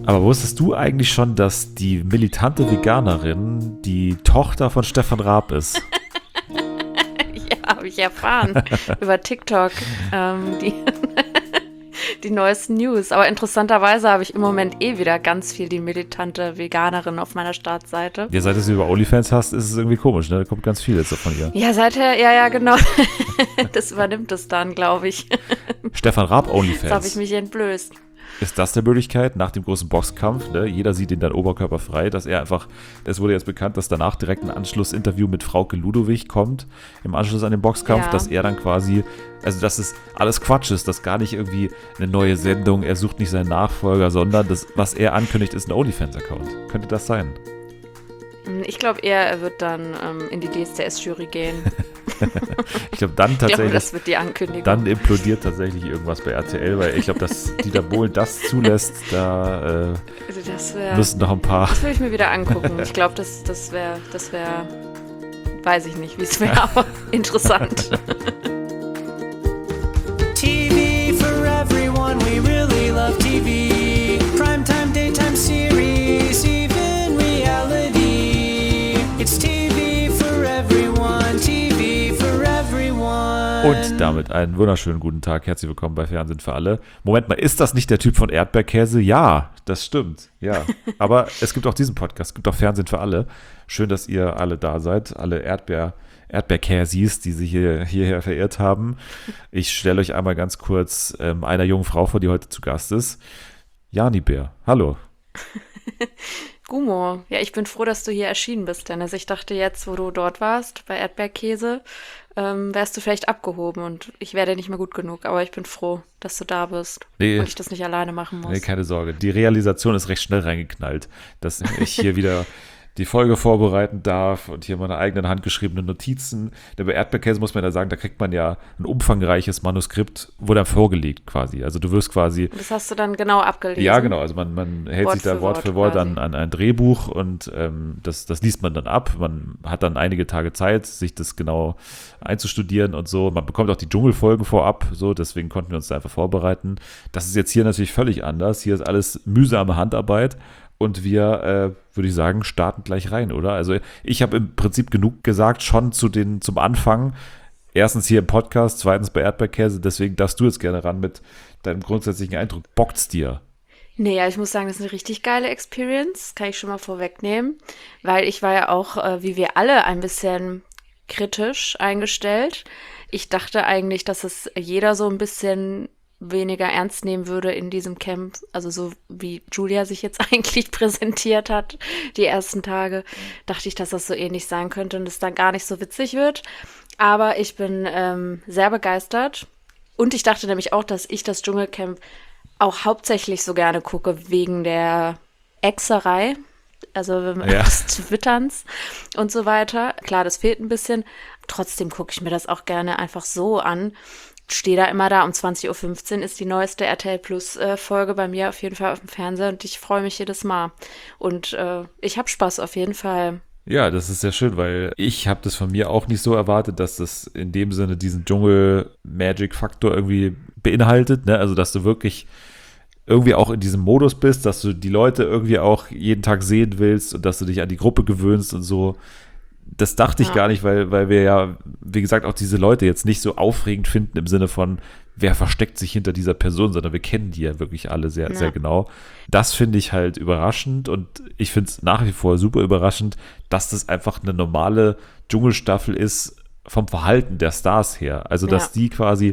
Aber wusstest du eigentlich schon, dass die militante Veganerin die Tochter von Stefan Raab ist? Ja, habe ich erfahren über TikTok, die neuesten News. Aber interessanterweise habe ich im Moment wieder ganz viel die militante Veganerin auf meiner Startseite. Ja, seit du sie über OnlyFans hast, ist es irgendwie komisch, ne? Da kommt ganz viel jetzt von ihr. Ja, seither, ja, genau. Das übernimmt es dann, glaube ich. Stefan Raab OnlyFans. Jetzt habe ich mich entblößt. Ist das der Möglichkeit, nach dem großen Boxkampf, ne, jeder sieht ihn dann oberkörperfrei, dass er einfach, es wurde jetzt bekannt, dass danach direkt ein Anschlussinterview mit Frauke Ludowig kommt, im Anschluss an den Boxkampf, Ja. dass er dann quasi, also dass es alles Quatsch ist, dass gar nicht irgendwie eine neue Sendung, er sucht nicht seinen Nachfolger, sondern das, was er ankündigt, ist ein OnlyFans-Account. Könnte das sein? Ich glaube eher, er wird dann in die DSDS-Jury gehen. Ich glaube, dann Ich glaube, tatsächlich, das wird die Ankündigung. dann implodiert tatsächlich irgendwas bei RTL, weil ich glaube, dass Dieter Bohlen das zulässt, da Also das wäre... müssen noch ein paar. Das will ich mir wieder angucken. Ich glaube, das wäre, weiß ich nicht, wie es wäre, aber interessant. TV for everyone, we really love TV. Primetime, daytime series, even reality. It's TV for everyone, TV for everyone. Und damit einen wunderschönen guten Tag. Herzlich willkommen bei Fernsehen für alle. Moment mal, ist das nicht der Typ von Erdbeerkäse? Ja, das stimmt. Ja, aber es gibt auch diesen Podcast, es gibt auch Fernsehen für alle. Schön, dass ihr alle da seid, alle Erdbeerkäsis, die sich hierher verirrt haben. Ich stelle euch einmal ganz kurz einer jungen Frau vor, die heute zu Gast ist. Jani Bär, hallo. Gummo, ja, ich bin froh, dass du hier erschienen bist, Dennis. Ich dachte jetzt, wo du dort warst, bei Erdbeerkäse, wärst du vielleicht abgehoben und ich wäre dir nicht mehr gut genug. Aber ich bin froh, dass du da bist Nee. und ich das nicht alleine machen muss. Nee, keine Sorge. Die Realisation ist recht schnell reingeknallt, dass ich hier wieder die Folge vorbereiten darf und hier meine eigenen handgeschriebenen Notizen. Denn bei Erdbeerkäse muss man ja sagen, da kriegt man ja ein umfangreiches Manuskript, wurde dann vorgelegt quasi. Also du wirst quasi. Das hast du dann genau abgelesen. Ja, genau. Also man hält Wort sich da für Wort Wort für Wort quasi. an ein Drehbuch und das liest man dann ab. Man hat dann einige Tage Zeit, sich das genau einzustudieren und so. Man bekommt auch die Dschungelfolgen vorab, so, deswegen konnten wir uns da einfach vorbereiten. Das ist jetzt hier natürlich völlig anders. Hier ist alles mühsame Handarbeit. Und wir, würde ich sagen, starten gleich rein, oder? Also ich habe im Prinzip genug gesagt, schon zum Anfang. Erstens hier im Podcast, zweitens bei Erdbeerkäse. Deswegen darfst du jetzt gerne ran mit deinem grundsätzlichen Eindruck. Bockt's dir? Nee, ja, ich muss sagen, das ist eine richtig geile Experience, kann ich schon mal vorwegnehmen, weil ich war ja auch, wie wir alle, ein bisschen kritisch eingestellt. Ich dachte eigentlich, dass es jeder so ein bisschen weniger ernst nehmen würde in diesem Camp, also so wie Julia sich jetzt eigentlich präsentiert hat, die ersten Tage, dachte ich, dass das so ähnlich sein könnte und es dann gar nicht so witzig wird. Aber ich bin sehr begeistert und ich dachte nämlich auch, dass ich das Dschungelcamp auch hauptsächlich so gerne gucke wegen der Exerei, also des Twitterns und so weiter. Klar, das fehlt ein bisschen. Trotzdem gucke ich mir das auch gerne einfach so an. Stehe da immer da, um 20.15 Uhr ist die neueste RTL Plus Folge bei mir auf jeden Fall auf dem Fernseher und ich freue mich jedes Mal. Und ich habe Spaß auf jeden Fall. Ja, das ist sehr schön, weil ich habe das von mir auch nicht so erwartet, dass das in dem Sinne diesen Dschungel-Magic-Faktor irgendwie beinhaltet, ne? Also, dass du wirklich irgendwie auch in diesem Modus bist, dass du die Leute irgendwie auch jeden Tag sehen willst und dass du dich an die Gruppe gewöhnst und so. Das dachte ich gar nicht, weil wir ja, wie gesagt, auch diese Leute jetzt nicht so aufregend finden im Sinne von, wer versteckt sich hinter dieser Person, sondern wir kennen die ja wirklich alle sehr, sehr genau. Das finde ich halt überraschend und ich finde es nach wie vor super überraschend, dass das einfach eine normale Dschungelstaffel ist vom Verhalten der Stars her. Also, dass die quasi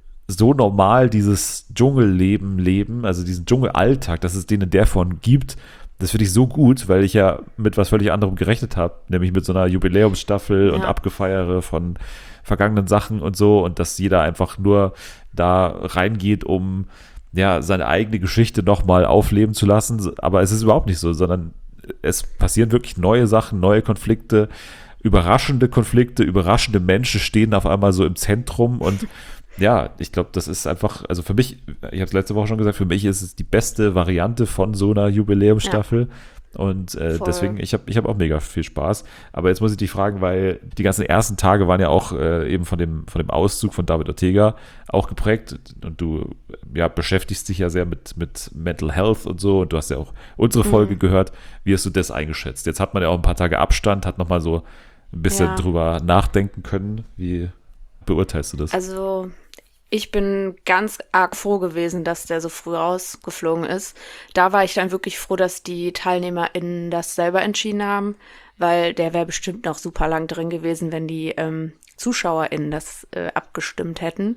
so normal dieses Dschungelleben leben, also diesen Dschungelalltag, dass es den in der Form gibt. Das finde ich so gut, weil ich ja mit was völlig anderem gerechnet habe, nämlich mit so einer Jubiläumsstaffel und Abgefeiere von vergangenen Sachen und so und dass jeder einfach nur da reingeht, um ja seine eigene Geschichte nochmal aufleben zu lassen, aber es ist überhaupt nicht so, sondern es passieren wirklich neue Sachen, neue überraschende Konflikte, überraschende Menschen stehen auf einmal so im Zentrum und ja, ich glaube, das ist einfach, also für mich, ich habe es letzte Woche schon gesagt, für mich ist es die beste Variante von so einer Jubiläumsstaffel. Und deswegen, ich hab auch mega viel Spaß. Aber jetzt muss ich dich fragen, weil die ganzen ersten Tage waren ja auch eben von dem Auszug von David Ortega auch geprägt. Und du beschäftigst dich ja sehr mit Mental Health und so. Und du hast ja auch unsere Folge gehört. Wie hast du das eingeschätzt? Jetzt hat man ja auch ein paar Tage Abstand, hat nochmal so ein bisschen drüber nachdenken können. Wie beurteilst du das? Also ich bin ganz arg froh gewesen, dass der so früh rausgeflogen ist. Da war ich dann wirklich froh, dass die TeilnehmerInnen das selber entschieden haben, weil der wäre bestimmt noch super lang drin gewesen, wenn die ZuschauerInnen das abgestimmt hätten.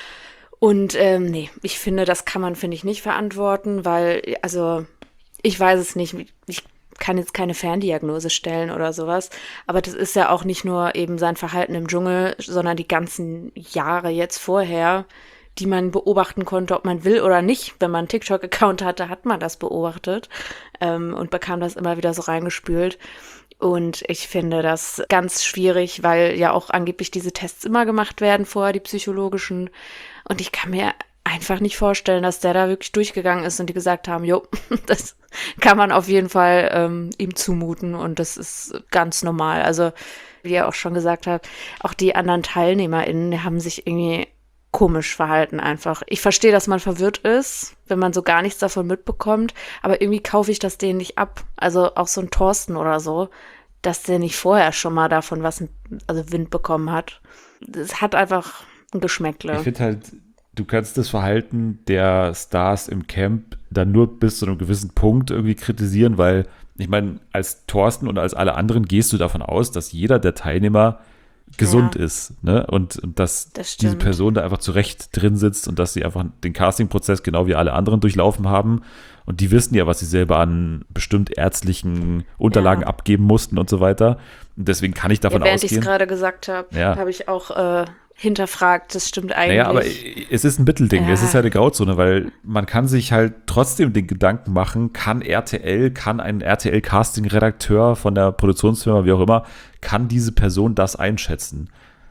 Und nee, ich finde, das kann man, finde ich, nicht verantworten, weil, also ich weiß es nicht, ich kann jetzt keine Ferndiagnose stellen oder sowas, aber das ist ja auch nicht nur eben sein Verhalten im Dschungel, sondern die ganzen Jahre jetzt vorher, die man beobachten konnte, ob man will oder nicht. Wenn man einen TikTok-Account hatte, hat man das beobachtet und bekam das immer wieder so reingespült. Und ich finde das ganz schwierig, weil ja auch angeblich diese Tests immer gemacht werden vorher, die psychologischen. Und ich kann mir einfach nicht vorstellen, dass der da wirklich durchgegangen ist und die gesagt haben, jo, das kann man auf jeden Fall ihm zumuten und das ist ganz normal. Also, wie ihr auch schon gesagt habt, auch die anderen TeilnehmerInnen, die haben sich irgendwie komisch verhalten einfach. Ich verstehe, dass man verwirrt ist, wenn man so gar nichts davon mitbekommt, aber irgendwie kaufe ich das denen nicht ab. Also auch so ein Thorsten oder so, dass der nicht vorher schon mal davon Wind bekommen hat. Das hat einfach ein Geschmäckle. Ich finde halt, du kannst das Verhalten der Stars im Camp dann nur bis zu einem gewissen Punkt irgendwie kritisieren, weil ich meine, als Thorsten und als alle anderen gehst du davon aus, dass jeder der Teilnehmer gesund ist, ne? Und dass diese Person da einfach zurecht drin sitzt und dass sie einfach den Casting-Prozess genau wie alle anderen durchlaufen haben und die wissen ja, was sie selber an bestimmt ärztlichen Unterlagen abgeben mussten und so weiter. Und deswegen kann ich davon ausgehen. Während ich es gerade gesagt habe, habe ich auch hinterfragt, das stimmt eigentlich. Naja, aber es ist ein Mittelding, es ist halt eine Grauzone, weil man kann sich halt trotzdem den Gedanken machen, kann ein RTL-Casting-Redakteur von der Produktionsfirma, wie auch immer, kann diese Person das einschätzen?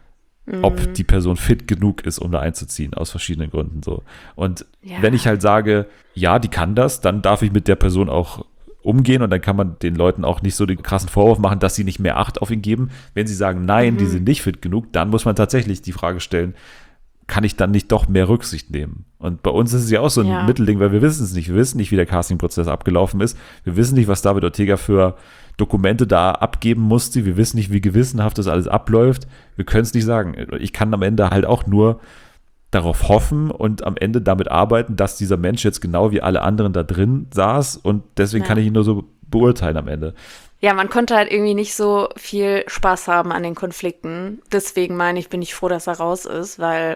Ob die Person fit genug ist, um da einzuziehen, aus verschiedenen Gründen so. Und wenn ich halt sage, ja, die kann das, dann darf ich mit der Person auch umgehen und dann kann man den Leuten auch nicht so den krassen Vorwurf machen, dass sie nicht mehr Acht auf ihn geben. Wenn sie sagen, nein, die sind nicht fit genug, dann muss man tatsächlich die Frage stellen, kann ich dann nicht doch mehr Rücksicht nehmen? Und bei uns ist es ja auch so ein Mittelding, weil wir wissen es nicht. Wir wissen nicht, wie der Castingprozess abgelaufen ist. Wir wissen nicht, was David Ortega für Dokumente da abgeben musste. Wir wissen nicht, wie gewissenhaft das alles abläuft. Wir können es nicht sagen. Ich kann am Ende halt auch nur darauf hoffen und am Ende damit arbeiten, dass dieser Mensch jetzt genau wie alle anderen da drin saß und deswegen kann ich ihn nur so beurteilen am Ende. Ja, man konnte halt irgendwie nicht so viel Spaß haben an den Konflikten. Deswegen bin ich froh, dass er raus ist, weil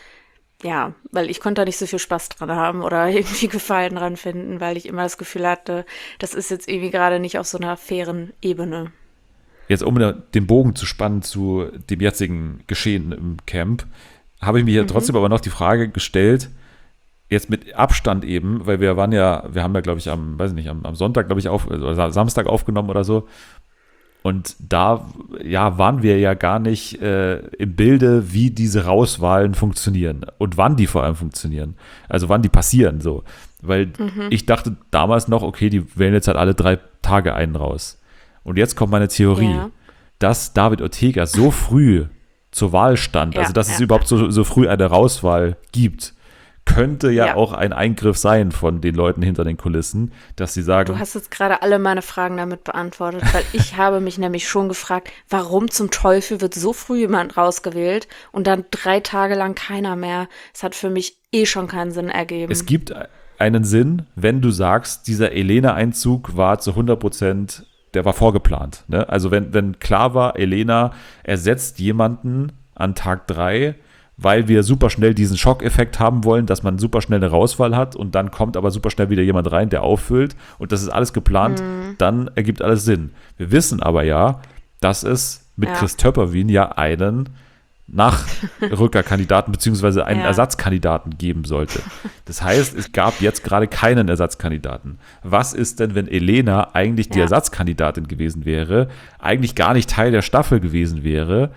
ich konnte da nicht so viel Spaß dran haben oder irgendwie Gefallen dran finden, weil ich immer das Gefühl hatte, das ist jetzt irgendwie gerade nicht auf so einer fairen Ebene. Jetzt, um den Bogen zu spannen zu dem jetzigen Geschehen im Camp, habe ich mir hier trotzdem aber noch die Frage gestellt, jetzt mit Abstand eben, weil wir haben ja, glaube ich, am Sonntag, glaube ich, oder Samstag aufgenommen oder so. Und da, waren wir ja gar nicht im Bilde, wie diese Rauswahlen funktionieren und wann die vor allem funktionieren. Also wann die passieren, so. Weil ich dachte damals noch, okay, die wählen jetzt halt alle 3 Tage einen raus. Und jetzt kommt meine Theorie, dass David Ortega so früh zur Wahl stand, also dass es überhaupt so früh eine Rauswahl gibt, könnte auch ein Eingriff sein von den Leuten hinter den Kulissen, dass sie sagen... Du hast jetzt gerade alle meine Fragen damit beantwortet, weil ich habe mich nämlich schon gefragt, warum zum Teufel wird so früh jemand rausgewählt und dann 3 Tage lang keiner mehr? Es hat für mich schon keinen Sinn ergeben. Es gibt einen Sinn, wenn du sagst, dieser Elena-Einzug war zu 100%, der war vorgeplant. Ne? Also wenn klar war, Elena ersetzt jemanden an Tag 3, weil wir super schnell diesen Schockeffekt haben wollen, dass man super schnell eine Rauswahl hat und dann kommt aber super schnell wieder jemand rein, der auffüllt und das ist alles geplant, dann ergibt alles Sinn. Wir wissen aber dass es mit Chris Töpperwien einen Nachrückerkandidaten beziehungsweise einen Ersatzkandidaten geben sollte. Das heißt, es gab jetzt gerade keinen Ersatzkandidaten. Was ist denn, wenn Elena eigentlich die Ersatzkandidatin gewesen wäre, eigentlich gar nicht Teil der Staffel gewesen wäre,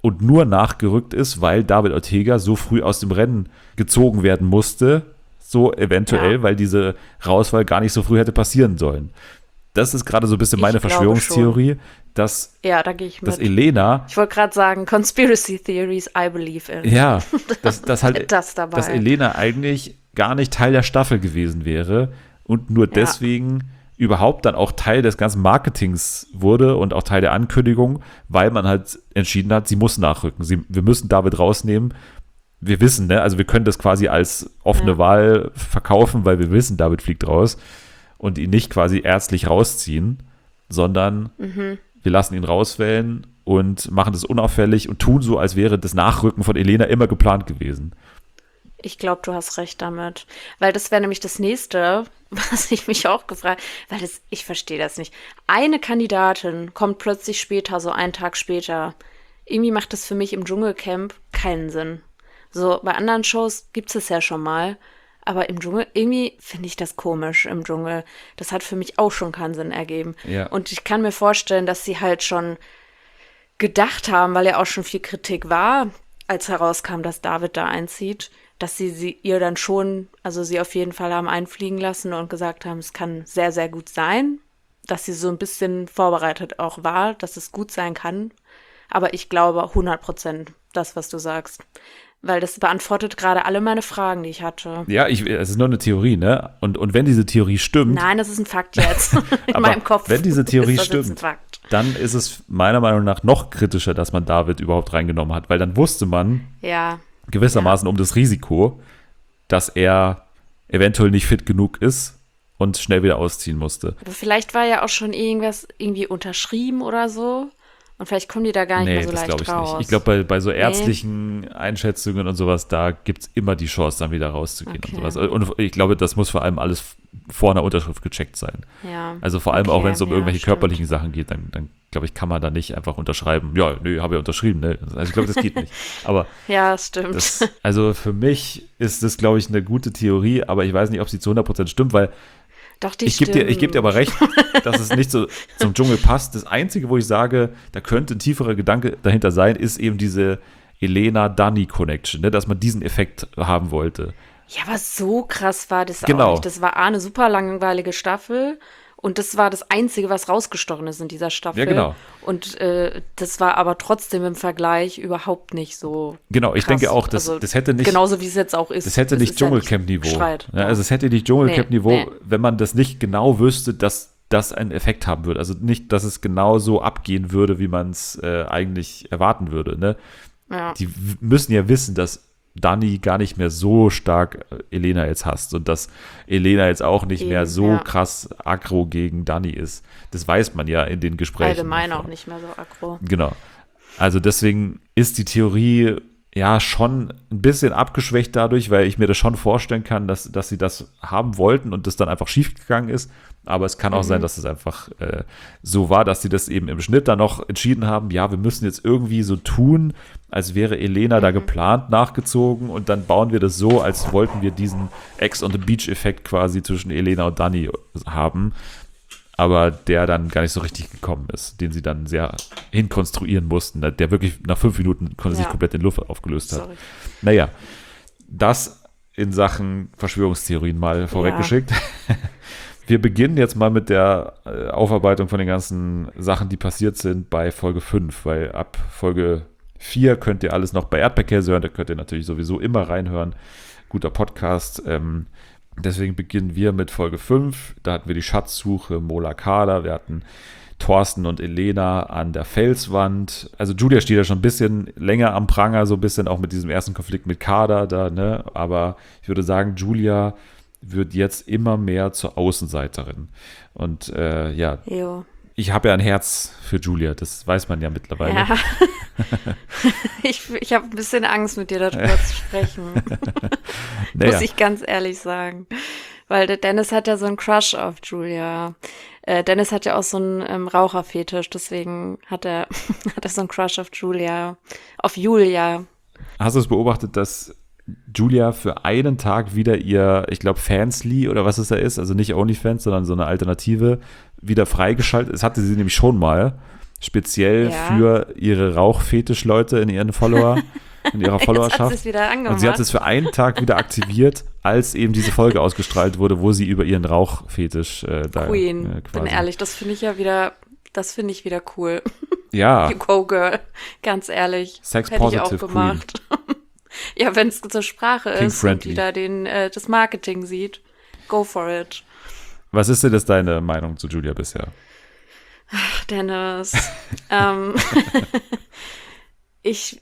und nur nachgerückt ist, weil David Ortega so früh aus dem Rennen gezogen werden musste, so eventuell, weil diese Rauswahl gar nicht so früh hätte passieren sollen. Das ist gerade so ein bisschen meine Verschwörungstheorie, dass, Ja, da gehe ich dass mit. Elena, Ich wollte gerade sagen, Conspiracy Theories I believe in. ja, dass halt, Das dabei. dass Elena eigentlich gar nicht Teil der Staffel gewesen wäre und nur deswegen überhaupt dann auch Teil des ganzen Marketings wurde und auch Teil der Ankündigung, weil man halt entschieden hat, sie muss nachrücken. Wir müssen David rausnehmen. Wir wissen, ne, also wir können das quasi als offene Wahl verkaufen, weil wir wissen, David fliegt raus und ihn nicht quasi ärztlich rausziehen, sondern wir lassen ihn rauswählen und machen das unauffällig und tun so, als wäre das Nachrücken von Elena immer geplant gewesen. Ich glaube, du hast recht damit. Weil das wäre nämlich das Nächste, was ich mich auch gefragt habe. Weil ich verstehe das nicht. Eine Kandidatin kommt plötzlich später, so einen Tag später. Irgendwie macht das für mich im Dschungelcamp keinen Sinn. So, bei anderen Shows gibt es ja schon mal. Aber im Dschungel, irgendwie finde ich das komisch im Dschungel. Das hat für mich auch schon keinen Sinn ergeben. Ja. Und ich kann mir vorstellen, dass sie halt schon gedacht haben, weil ja auch schon viel Kritik war, als herauskam, dass David da einzieht, dass sie ihr dann schon, also sie auf jeden Fall haben einfliegen lassen und gesagt haben, es kann sehr, sehr gut sein, dass sie so ein bisschen vorbereitet auch war, dass es gut sein kann. Aber ich glaube 100% das, was du sagst. Weil das beantwortet gerade alle meine Fragen, die ich hatte. Ja, es ist nur eine Theorie, ne? Und wenn diese Theorie stimmt, Nein, das ist ein Fakt jetzt. In aber meinem Kopf. wenn diese Theorie ist das jetzt ein stimmt, Fakt. dann ist es meiner Meinung nach noch kritischer, dass man David überhaupt reingenommen hat, weil dann wusste man Ja. gewissermaßen um das Risiko, dass er eventuell nicht fit genug ist und schnell wieder ausziehen musste. Aber vielleicht war ja auch schon irgendwas irgendwie unterschrieben oder so. Und vielleicht kommen die da gar nicht mehr so das leicht glaube ich raus. nicht. Ich glaube, bei so ärztlichen Einschätzungen und sowas, da gibt es immer die Chance, dann wieder rauszugehen Okay. und sowas. Und ich glaube, das muss vor allem alles vor einer Unterschrift gecheckt sein. Ja. Also vor allem auch, Okay, wenn es um ja, irgendwelche stimmt. körperlichen Sachen geht, dann glaube ich, kann man da nicht einfach unterschreiben. Ja, nö, habe ja unterschrieben. Ne? Also ich glaube, das geht nicht. Aber Ja, das stimmt. also für mich ist das, glaube ich, eine gute Theorie, aber ich weiß nicht, ob sie zu 100% stimmt, weil Doch, die ich gebe dir aber recht, dass es nicht so zum Dschungel passt. Das Einzige, wo ich sage, da könnte ein tieferer Gedanke dahinter sein, ist eben diese Elena-Dani-Connection, ne? Dass man diesen Effekt haben wollte. Ja, aber so krass war das Genau. auch nicht. Das war eine super langweilige Staffel und das war das Einzige, was rausgestochen ist in dieser Staffel. Ja, genau. Und das war aber trotzdem im Vergleich überhaupt nicht so Genau, ich krass. denke auch, das hätte nicht, genauso wie es jetzt auch ist. das hätte Es nicht ist ja Dschungelcamp-Niveau. Streit. Ja, also es hätte nicht Dschungelcamp-Niveau, Nee. wenn man das nicht genau wüsste, dass das einen Effekt haben würde. Also nicht, dass es genau so abgehen würde, wie man es eigentlich erwarten würde. Ne? Ja. Die müssen ja wissen, dass Dani gar nicht mehr so stark Elena jetzt hasst und dass Elena jetzt auch nicht mehr Eben, so ja. krass aggro gegen Dani ist. Das weiß man ja in den Gesprächen. Allgemein davor. auch nicht mehr so aggro. Genau. Also deswegen ist die Theorie ja schon ein bisschen abgeschwächt dadurch, weil ich mir das schon vorstellen kann, dass sie das haben wollten und das dann einfach schiefgegangen ist. Aber es kann auch sein, dass es einfach so war, dass sie das eben im Schnitt dann noch entschieden haben, ja, wir müssen jetzt irgendwie so tun, als wäre Elena da geplant nachgezogen und dann bauen wir das so, als wollten wir diesen Ex-on-the-Beach-Effekt quasi zwischen Elena und Dani haben, aber der dann gar nicht so richtig gekommen ist, den sie dann sehr hinkonstruieren mussten, der wirklich nach 5 Minuten sich komplett in Luft aufgelöst hat. Sorry. Naja, das in Sachen Verschwörungstheorien mal vorweggeschickt. Wir beginnen jetzt mal mit der Aufarbeitung von den ganzen Sachen, die passiert sind bei Folge 5, weil ab Folge 4 könnt ihr alles noch bei Erdbeerkäse hören, da könnt ihr natürlich sowieso immer reinhören. Guter Podcast. Deswegen beginnen wir mit Folge 5. Da hatten wir die Schatzsuche, Mola Kader, wir hatten Thorsten und Elena an der Felswand. Also Julia steht ja schon ein bisschen länger am Pranger, so ein bisschen auch mit diesem ersten Konflikt mit Kader da, ne? Aber ich würde sagen, Julia wird jetzt immer mehr zur Außenseiterin. Und ja, Jo. ich habe ja ein Herz für Julia, das weiß man ja mittlerweile. Ja. Ich habe ein bisschen Angst, mit dir darüber zu sprechen. Naja. Muss ich ganz ehrlich sagen. Weil der Dennis hat ja so einen Crush auf Julia. Dennis hat ja auch so einen Raucherfetisch, deswegen hat er so einen Crush auf Julia. Auf Julia. Hast du es beobachtet, dass Julia für einen Tag wieder ihr, ich glaube, Fansly oder was es da ist, also nicht OnlyFans, sondern so eine Alternative, wieder freigeschaltet. Das hatte sie nämlich schon mal. speziell Ja. für ihre Rauchfetisch-Leute in ihren in ihrer Jetzt hat Followerschaft. sie es wieder angemacht. Und sie hat es für einen Tag wieder aktiviert, als eben diese Folge ausgestrahlt wurde, wo sie über ihren Rauchfetisch Queen, quasi. bin ehrlich, das finde ich wieder cool. Ja, You go, girl. Ganz ehrlich. Sex Hätte ich auch positive gemacht. Ja, wenn es zur Sprache King ist und friendly. die da das Marketing sieht. Go for it. was ist denn jetzt deine Meinung zu Julia bisher? Dennis. Ich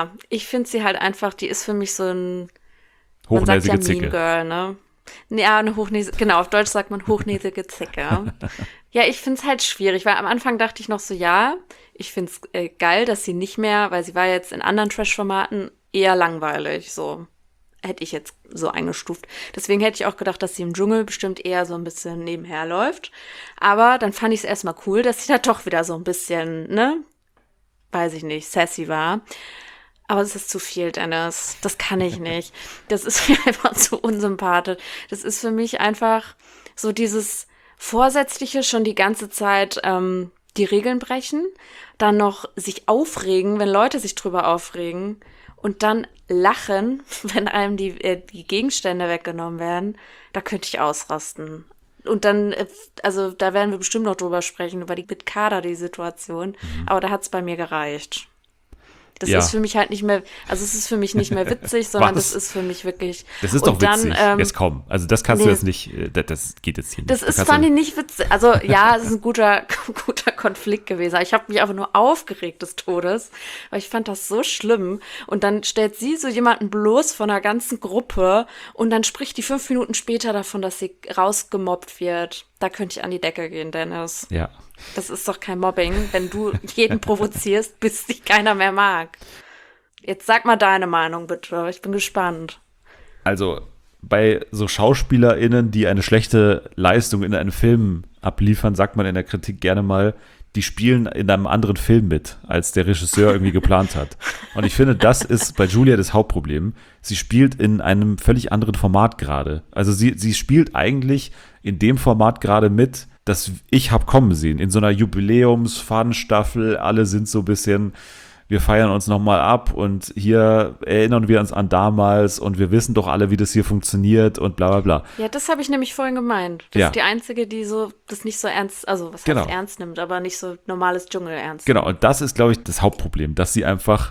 finde sie halt einfach, die ist für mich so ein, man sagt ja Hochnäsige Mean Zicke. Girl, ne? Ja, eine hochnäsige, genau, auf Deutsch sagt man hochnäsige Zicke. Ja, ich finde es halt schwierig, weil am Anfang dachte ich noch so, ja, ich finde es geil, dass sie nicht mehr, weil sie war jetzt in anderen Trash-Formaten eher langweilig, so. Hätte ich jetzt so eingestuft. Deswegen hätte ich auch gedacht, dass sie im Dschungel bestimmt eher so ein bisschen nebenher läuft. Aber dann fand ich es erstmal cool, dass sie da doch wieder so ein bisschen, ne, weiß ich nicht, sassy war. Aber es ist zu viel, Dennis. Das kann ich nicht. Das ist mir einfach zu unsympathisch. Das ist für mich einfach so dieses Vorsätzliche schon die ganze Zeit die Regeln brechen, dann noch sich aufregen, wenn Leute sich drüber aufregen und dann lachen, wenn einem die Gegenstände weggenommen werden. Da könnte ich ausrasten. Und dann, also da werden wir bestimmt noch drüber sprechen, über mit Kader die Situation. Aber da hat es bei mir gereicht. Das Ja. ist für mich halt nicht mehr, also es ist für mich nicht mehr witzig, sondern Was? das ist für mich wirklich. Das ist und doch witzig. Dann, Jetzt komm. Also das kannst du nee. jetzt nicht, das geht jetzt hier nicht. Das ist, fand ich nicht witzig. Also ja, es ist ein guter Konflikt gewesen. Ich habe mich einfach nur aufgeregt des Todes, weil ich fand das so schlimm. Und dann stellt sie so jemanden bloß von einer ganzen Gruppe und dann spricht die 5 Minuten später davon, dass sie rausgemobbt wird. Da könnte ich an die Decke gehen, Dennis. Ja. Das ist doch kein Mobbing, wenn du jeden provozierst, bis dich keiner mehr mag. Jetzt sag mal deine Meinung bitte. Ich bin gespannt. Also bei so SchauspielerInnen, die eine schlechte Leistung in einem Film abliefern, sagt man in der Kritik gerne mal, die spielen in einem anderen Film mit, als der Regisseur irgendwie geplant hat. Und ich finde, das ist bei Julia das Hauptproblem. Sie spielt in einem völlig anderen Format gerade. Also sie spielt eigentlich in dem Format gerade mit, das ich habe kommen sehen. In so einer Jubiläums-Fun-Staffel, alle sind so ein bisschen, wir feiern uns nochmal ab und hier erinnern wir uns an damals und wir wissen doch alle, wie das hier funktioniert und bla bla bla. Ja, das habe ich nämlich vorhin gemeint. Das Ja. ist die Einzige, die so das nicht so ernst, also was Genau. heißt ernst nimmt, aber nicht so normales Dschungel ernst. Genau, und das ist, glaube ich, das Hauptproblem, dass sie einfach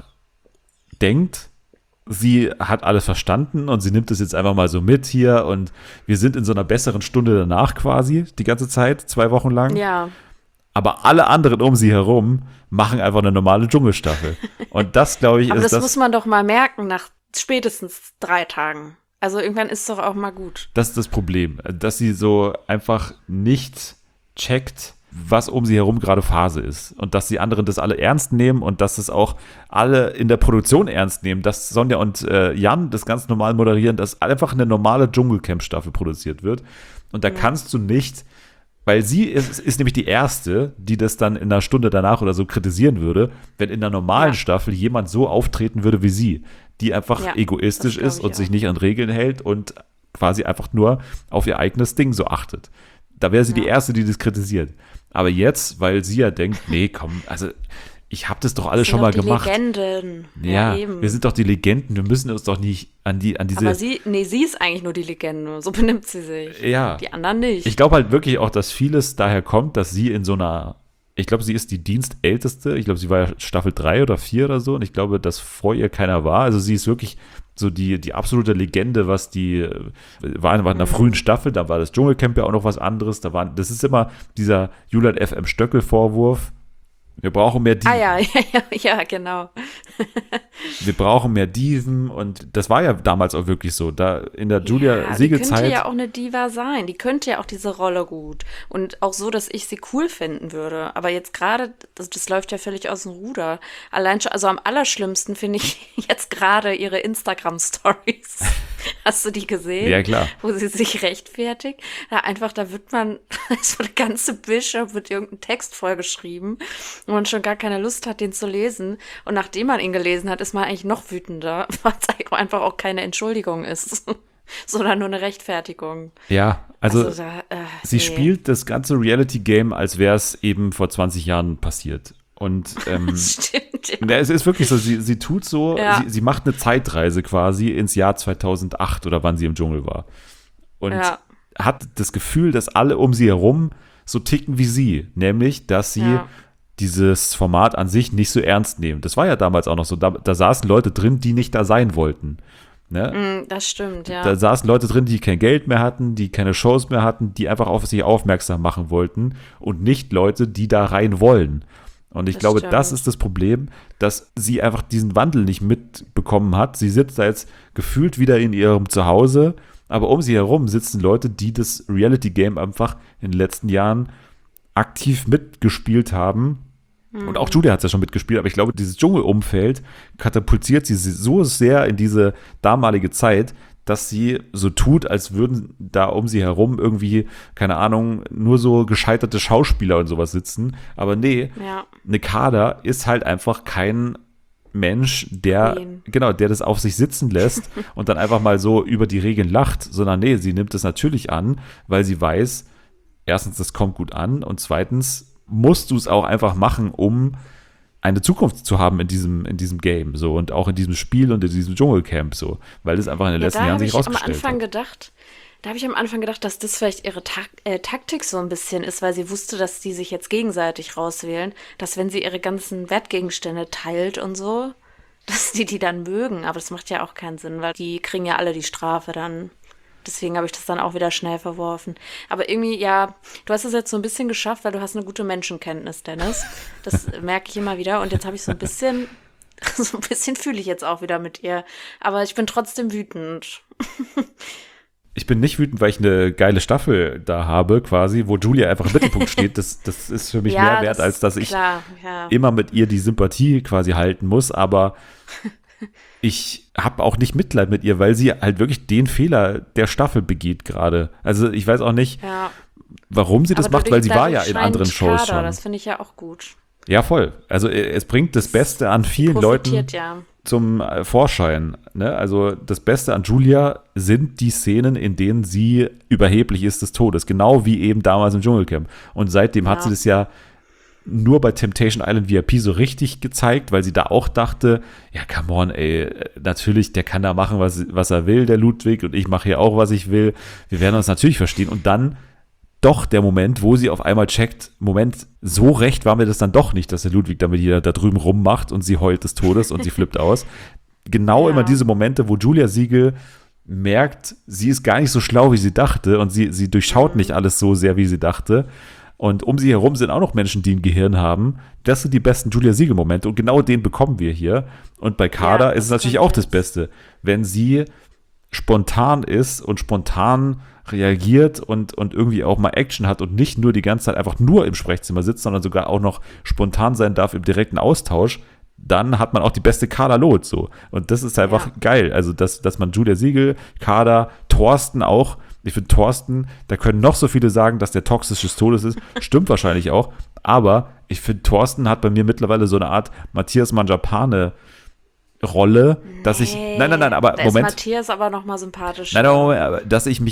denkt, sie hat alles verstanden und sie nimmt es jetzt einfach mal so mit hier und wir sind in so einer besseren Stunde danach quasi die ganze Zeit, 2 Wochen lang. Ja, Aber alle anderen um sie herum machen einfach eine normale Dschungelstaffel. Und das, glaube ich, aber ist das muss man doch mal merken nach spätestens 3 Tagen. Also irgendwann ist doch auch mal gut. das ist das Problem, dass sie so einfach nicht checkt, was um sie herum gerade Phase ist. Und dass die anderen das alle ernst nehmen und dass es auch alle in der Produktion ernst nehmen, dass Sonja und Jan das ganz normal moderieren, dass einfach eine normale Dschungelcamp-Staffel produziert wird. Und da kannst du nicht, weil sie ist nämlich die Erste, die das dann in einer Stunde danach oder so kritisieren würde, wenn in einer normalen Staffel jemand so auftreten würde wie sie, die einfach egoistisch das glaub ist ich und auch. sich nicht an Regeln hält und quasi einfach nur auf ihr eigenes Ding so achtet. Da wäre sie die Erste, die das kritisiert. Aber jetzt, weil sie ja denkt, nee, komm, also ich habe das doch alles schon mal die gemacht. Legenden. Ja, eben. wir sind doch die Legenden, wir müssen uns doch nicht an diese. Aber sie ist eigentlich nur die Legende. So benimmt sie sich. Ja. Die anderen nicht. Ich glaube halt wirklich auch, dass vieles daher kommt, dass sie in so einer, ich glaube, sie ist die Dienstälteste. Ich glaube, sie war ja Staffel 3 oder 4 oder so. Und ich glaube, dass vor ihr keiner war. Also sie ist wirklich so die absolute Legende, was die, war in einer frühen Staffel, da war das Dschungelcamp ja auch noch was anderes. Das ist immer dieser Julian F.M. Stöckel-Vorwurf. Wir brauchen mehr Dieven. Ja, genau. Wir brauchen mehr Dieven und das war ja damals auch wirklich so. Da in der Die könnte Julia-Siegelzeit. ja auch eine Diva sein. Die könnte ja auch diese Rolle gut. Und auch so, dass ich sie cool finden würde. Aber jetzt gerade, das läuft ja völlig aus dem Ruder. Allein schon, also am allerschlimmsten finde ich jetzt gerade ihre Instagram-Stories. Hast du die gesehen? Ja, klar. Wo sie sich rechtfertigt. Da wird man, so eine ganze Bildschirm wird irgendein Text vollgeschrieben und man schon gar keine Lust hat, den zu lesen. Und nachdem man ihn gelesen hat, ist man eigentlich noch wütender, weil es einfach auch keine Entschuldigung ist, sondern nur eine Rechtfertigung. Ja, also sie nee. spielt das ganze Reality-Game, als wäre es eben vor 20 Jahren passiert. Und Stimmt, ja. es ist wirklich so, sie tut so, Ja. sie macht eine Zeitreise quasi ins Jahr 2008 oder wann sie im Dschungel war. Und Ja. hat das Gefühl, dass alle um sie herum so ticken wie sie. Nämlich, dass sie Ja. dieses Format an sich nicht so ernst nehmen. Das war ja damals auch noch so. Da saßen Leute drin, die nicht da sein wollten. Ne? Das stimmt, ja. Da saßen Leute drin, die kein Geld mehr hatten, die keine Shows mehr hatten, die einfach auf sich aufmerksam machen wollten und nicht Leute, die da rein wollen. Und ich Das glaube, stimmt. das ist das Problem, dass sie einfach diesen Wandel nicht mitbekommen hat. Sie sitzt da jetzt gefühlt wieder in ihrem Zuhause, aber um sie herum sitzen Leute, die das Reality-Game einfach in den letzten Jahren aktiv mitgespielt haben. Und auch Julia hat es ja schon mitgespielt, aber ich glaube, dieses Dschungelumfeld katapultiert sie so sehr in diese damalige Zeit, dass sie so tut, als würden da um sie herum irgendwie, keine Ahnung, nur so gescheiterte Schauspieler und sowas sitzen. Aber nee, Ja. eine Kader ist halt einfach kein Mensch, der Queen. der das auf sich sitzen lässt und dann einfach mal so über die Regeln lacht, sondern nee, sie nimmt es natürlich an, weil sie weiß, erstens, das kommt gut an und zweitens musst du es auch einfach machen, um eine Zukunft zu haben in diesem Game so und auch in diesem Spiel und in diesem Dschungelcamp so, weil das einfach in den letzten Jahren sich rausgestellt hat. Da habe ich am Anfang gedacht, dass das vielleicht ihre Taktik so ein bisschen ist, weil sie wusste, dass die sich jetzt gegenseitig rauswählen, dass wenn sie ihre ganzen Wertgegenstände teilt und so, dass die dann mögen. Aber das macht ja auch keinen Sinn, weil die kriegen ja alle die Strafe dann. Deswegen habe ich das dann auch wieder schnell verworfen. Aber irgendwie, ja, du hast es jetzt so ein bisschen geschafft, weil du hast eine gute Menschenkenntnis, Dennis. Das merke ich immer wieder. Und jetzt habe ich so ein bisschen fühle ich jetzt auch wieder mit ihr. Aber ich bin trotzdem wütend. Ich bin nicht wütend, weil ich eine geile Staffel da habe, quasi, wo Julia einfach im Mittelpunkt steht. Das ist für mich Ja, mehr wert, als dass ich klar, ja. immer mit ihr die Sympathie quasi halten muss. Aber ich habe auch nicht Mitleid mit ihr, weil sie halt wirklich den Fehler der Staffel begeht gerade. Also ich weiß auch nicht, Ja. warum sie das Aber macht, weil sie war ja dadurch in anderen scheint Shows Kader, schon. Das finde ich ja auch gut. Ja, voll. Also es bringt das Beste an vielen Leuten Profitiert ja. zum Vorschein. Ne? Also das Beste an Julia sind die Szenen, in denen sie überheblich ist des Todes. Genau wie eben damals im Dschungelcamp. Und seitdem hat Ja. sie das ja nur bei Temptation Island VIP so richtig gezeigt, weil sie da auch dachte, ja, come on, ey, natürlich, der kann da machen, was er will, der Ludwig, und ich mache hier auch, was ich will. Wir werden uns natürlich verstehen. Und dann doch der Moment, wo sie auf einmal checkt, Moment, so recht war mir das dann doch nicht, dass der Ludwig damit hier da drüben rummacht und sie heult des Todes und sie flippt aus. Genau Ja. immer diese Momente, wo Julia Siegel merkt, sie ist gar nicht so schlau, wie sie dachte, und sie durchschaut nicht alles so sehr, wie sie dachte. Und um sie herum sind auch noch Menschen, die ein Gehirn haben. Das sind die besten Julia Siegel-Momente und genau den bekommen wir hier. Und bei Kader Ja, ist es das natürlich kommt auch das jetzt. Beste, wenn sie spontan ist und spontan reagiert und irgendwie auch mal Action hat und nicht nur die ganze Zeit einfach nur im Sprechzimmer sitzt, sondern sogar auch noch spontan sein darf im direkten Austausch, dann hat man auch die beste Kader-Lot so. Und das ist einfach Ja. geil. Also, dass man Julia Siegel, Kader, Thorsten auch, ich finde Thorsten, da können noch so viele sagen, dass der toxisch des Todes ist, stimmt wahrscheinlich auch, aber ich finde, Thorsten hat bei mir mittlerweile so eine Art Matthias Manjapane Rolle, dass ich, nein, aber da Moment. ist Matthias aber noch mal sympathisch. Nein, Moment, aber dass ich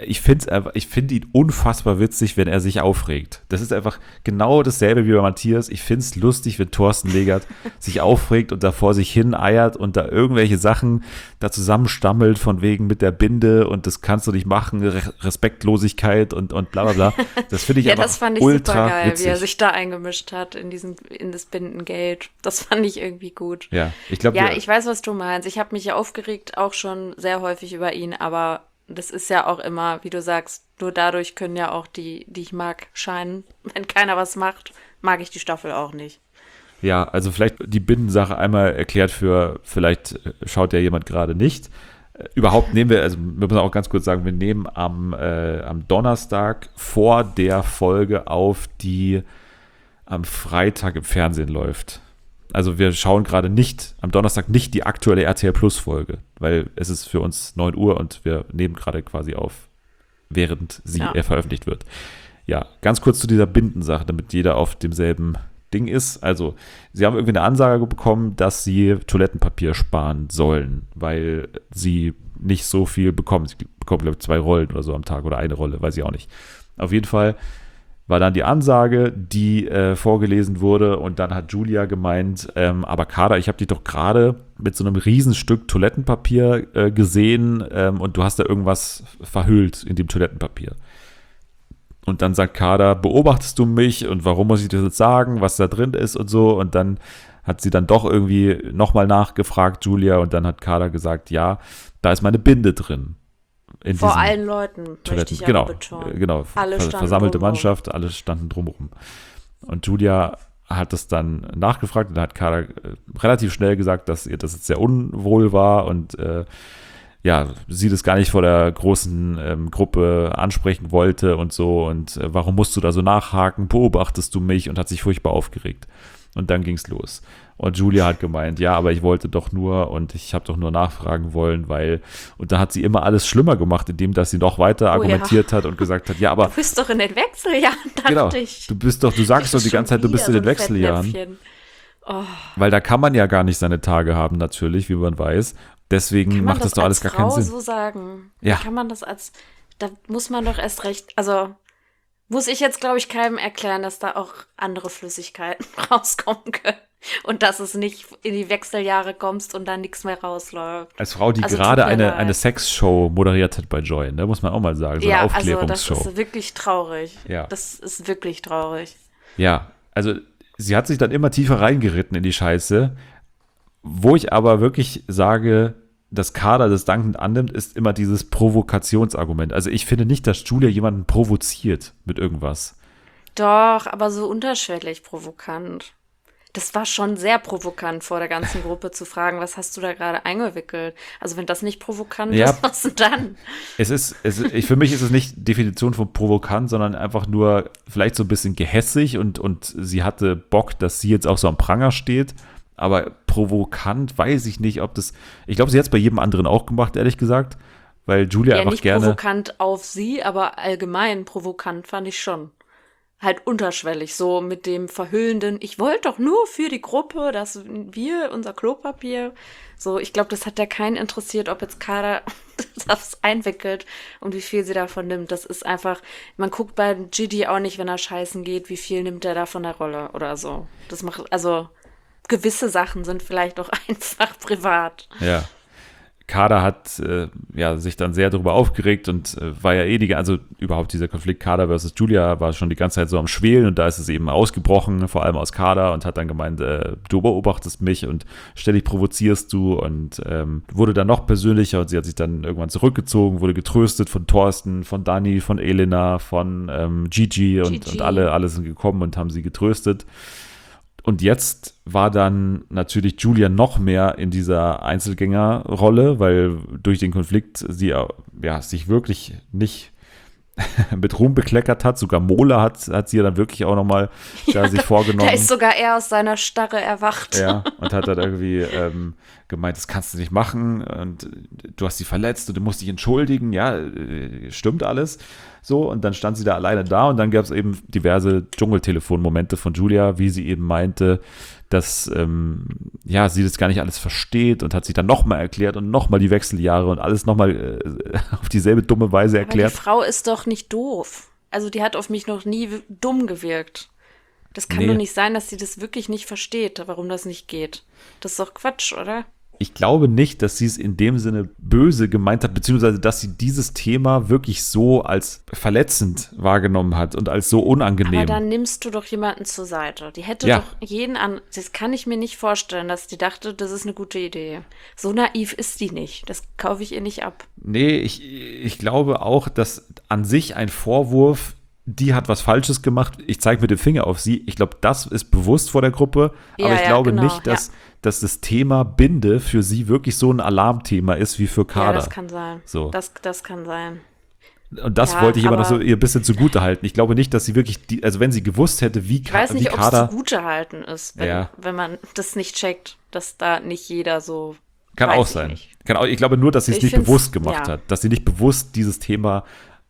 finde ihn unfassbar witzig, wenn er sich aufregt. Das ist einfach genau dasselbe wie bei Matthias. Ich finde es lustig, wenn Thorsten Legert sich aufregt und da vor sich hin eiert und da irgendwelche Sachen da zusammenstammelt von wegen mit der Binde und das kannst du nicht machen, Respektlosigkeit und bla bla bla. Das finde ich Ja, einfach das fand ich ultra super geil, witzig. wie er sich da eingemischt hat in das Bindengate. Das fand ich irgendwie gut. Ja, ich glaube, Ja, ich weiß, was du meinst. Ich habe mich ja aufgeregt, auch schon sehr häufig über ihn, aber das ist ja auch immer, wie du sagst, nur dadurch können ja auch die ich mag, scheinen. Wenn keiner was macht, mag ich die Staffel auch nicht. Ja, also vielleicht die Bindensache einmal erklärt vielleicht schaut ja jemand gerade nicht. Überhaupt nehmen wir, also wir müssen auch ganz kurz sagen, wir nehmen am Donnerstag vor der Folge auf, die am Freitag im Fernsehen läuft. Also wir schauen gerade am Donnerstag nicht die aktuelle RTL Plus Folge, weil es ist für uns 9 Uhr und wir nehmen gerade quasi auf, während sie veröffentlicht wird. Ja, ganz kurz zu dieser Bindensache, damit jeder auf demselben Ding ist. Also, sie haben irgendwie eine Ansage bekommen, dass sie Toilettenpapier sparen sollen, weil sie nicht so viel bekommen. Sie bekommen, glaube ich, 2 Rollen oder so am Tag oder eine Rolle, weiß ich auch nicht. Auf jeden Fall war dann die Ansage, die vorgelesen wurde und dann hat Julia gemeint, aber Kader, ich habe dich doch gerade mit so einem Riesenstück Toilettenpapier gesehen und du hast da irgendwas verhüllt in dem Toilettenpapier. Und dann sagt Kader, beobachtest du mich und warum muss ich das jetzt sagen, was da drin ist und so. Und dann hat sie dann doch irgendwie nochmal nachgefragt, Julia, und dann hat Kader gesagt, ja, da ist meine Binde drin. Vor allen Leuten, möchte ich genau, aber betonen. Genau, Alle standen versammelte drumherum. Mannschaft, alle standen drumherum. Und Julia hat das dann nachgefragt und dann hat Kader relativ schnell gesagt, dass ihr das jetzt sehr unwohl war und sie das gar nicht vor der großen Gruppe ansprechen wollte und so und warum musst du da so nachhaken, beobachtest du mich und hat sich furchtbar aufgeregt. Und dann ging's los. Und Julia hat gemeint, ja, aber ich wollte doch nur und ich habe doch nur nachfragen wollen, weil, und da hat sie immer alles schlimmer gemacht, indem dass sie noch weiter argumentiert hat und gesagt hat, ja, aber Du bist doch in den Wechseljahren, dachte genau, ich. du sagst doch die ganze Zeit, du bist in den Wechseljahren. Oh. Weil da kann man ja gar nicht seine Tage haben, natürlich, wie man weiß. Deswegen Kann man macht das doch alles gar keinen als Frau Sinn. so sagen? Ja. Wie kann man das da muss man doch erst recht, also muss ich jetzt, glaube ich, keinem erklären, dass da auch andere Flüssigkeiten rauskommen können und dass es nicht in die Wechseljahre kommst und dann nichts mehr rausläuft. Als Frau, die Also gerade tut mir eine leid. Sexshow moderiert hat bei Joy, ne, muss man auch mal sagen, so eine Ja, also Aufklärungsshow. das ist wirklich traurig. Ja. Das ist wirklich traurig. Ja, also sie hat sich dann immer tiefer reingeritten in die Scheiße. Wo ich aber wirklich sage, dass Kader das dankend annimmt, ist immer dieses Provokationsargument. Also ich finde nicht, dass Julia jemanden provoziert mit irgendwas. Doch, aber so unterschwellig provokant. Das war schon sehr provokant, vor der ganzen Gruppe zu fragen, was hast du da gerade eingewickelt? Also wenn das nicht provokant Ja. ist, was denn dann? Für mich ist es nicht Definition von provokant, sondern einfach nur vielleicht so ein bisschen gehässig und sie hatte Bock, dass sie jetzt auch so am Pranger steht. Aber provokant weiß ich nicht, ob das. Ich glaube, sie hat es bei jedem anderen auch gemacht, ehrlich gesagt, weil Julia Ja, einfach nicht gerne. provokant auf sie, aber allgemein provokant fand ich schon. Halt unterschwellig, so mit dem verhüllenden, ich wollte doch nur für die Gruppe, dass wir unser Klopapier, so, ich glaube, das hat ja keinen interessiert, ob jetzt Kader das einwickelt und wie viel sie davon nimmt. Das ist einfach, man guckt bei Gigi auch nicht, wenn er scheißen geht, wie viel nimmt er da von der Rolle oder so. Das macht, also gewisse Sachen sind vielleicht auch einfach privat. Ja. Kader hat sich dann sehr darüber aufgeregt und war ja also überhaupt dieser Konflikt Kader versus Julia war schon die ganze Zeit so am Schwelen und da ist es eben ausgebrochen, vor allem aus Kader und hat dann gemeint, du beobachtest mich und ständig provozierst du und wurde dann noch persönlicher und sie hat sich dann irgendwann zurückgezogen, wurde getröstet von Thorsten, von Dani, von Elena, von Gigi und alle sind gekommen und haben sie getröstet. Und jetzt war dann natürlich Julia noch mehr in dieser Einzelgängerrolle, weil durch den Konflikt sie sich wirklich nicht mit Ruhm bekleckert hat. Sogar Mola hat sie ja dann wirklich auch nochmal sich vorgenommen. Da ist sogar er aus seiner Starre erwacht. Ja, und hat dann irgendwie gemeint, das kannst du nicht machen und du hast sie verletzt und du musst dich entschuldigen. Ja, stimmt alles. So, und dann stand sie da alleine da und dann gab es eben diverse Dschungeltelefon-Momente von Julia, wie sie eben meinte, dass sie das gar nicht alles versteht und hat sich dann nochmal erklärt und nochmal die Wechseljahre und alles nochmal auf dieselbe dumme Weise erklärt. Aber die Frau ist doch nicht doof. Also die hat auf mich noch nie dumm gewirkt. Das kann doch nicht sein, dass sie das wirklich nicht versteht, warum das nicht geht. Das ist doch Quatsch, oder? Ich glaube nicht, dass sie es in dem Sinne böse gemeint hat, beziehungsweise dass sie dieses Thema wirklich so als verletzend wahrgenommen hat und als so unangenehm. Aber dann nimmst du doch jemanden zur Seite. Die hätte Ja. doch das kann ich mir nicht vorstellen, dass die dachte, das ist eine gute Idee. So naiv ist die nicht. Das kaufe ich ihr nicht ab. Nee, ich glaube auch, dass an sich ein Vorwurf, die hat was Falsches gemacht, ich zeige mit dem Finger auf sie, ich glaube, das ist bewusst vor der Gruppe, aber Ja, ich ja, glaube genau, nicht, dass das Thema Binde für sie wirklich so ein Alarmthema ist wie für Kader. Ja, das kann sein. So. Das kann sein. Und das Ja, wollte ich aber noch aber- so ihr ein bisschen zugute halten. Ich glaube nicht, dass sie wirklich, also wenn sie gewusst hätte, wie Ich weiß nicht, ob es Kader, zugute halten ist, Ja. wenn man das nicht checkt, dass da nicht jeder so. kann weiß auch ich sein. nicht. Ich glaube nur, dass sie es Ich nicht find's- bewusst gemacht ja. hat, dass sie nicht bewusst dieses Thema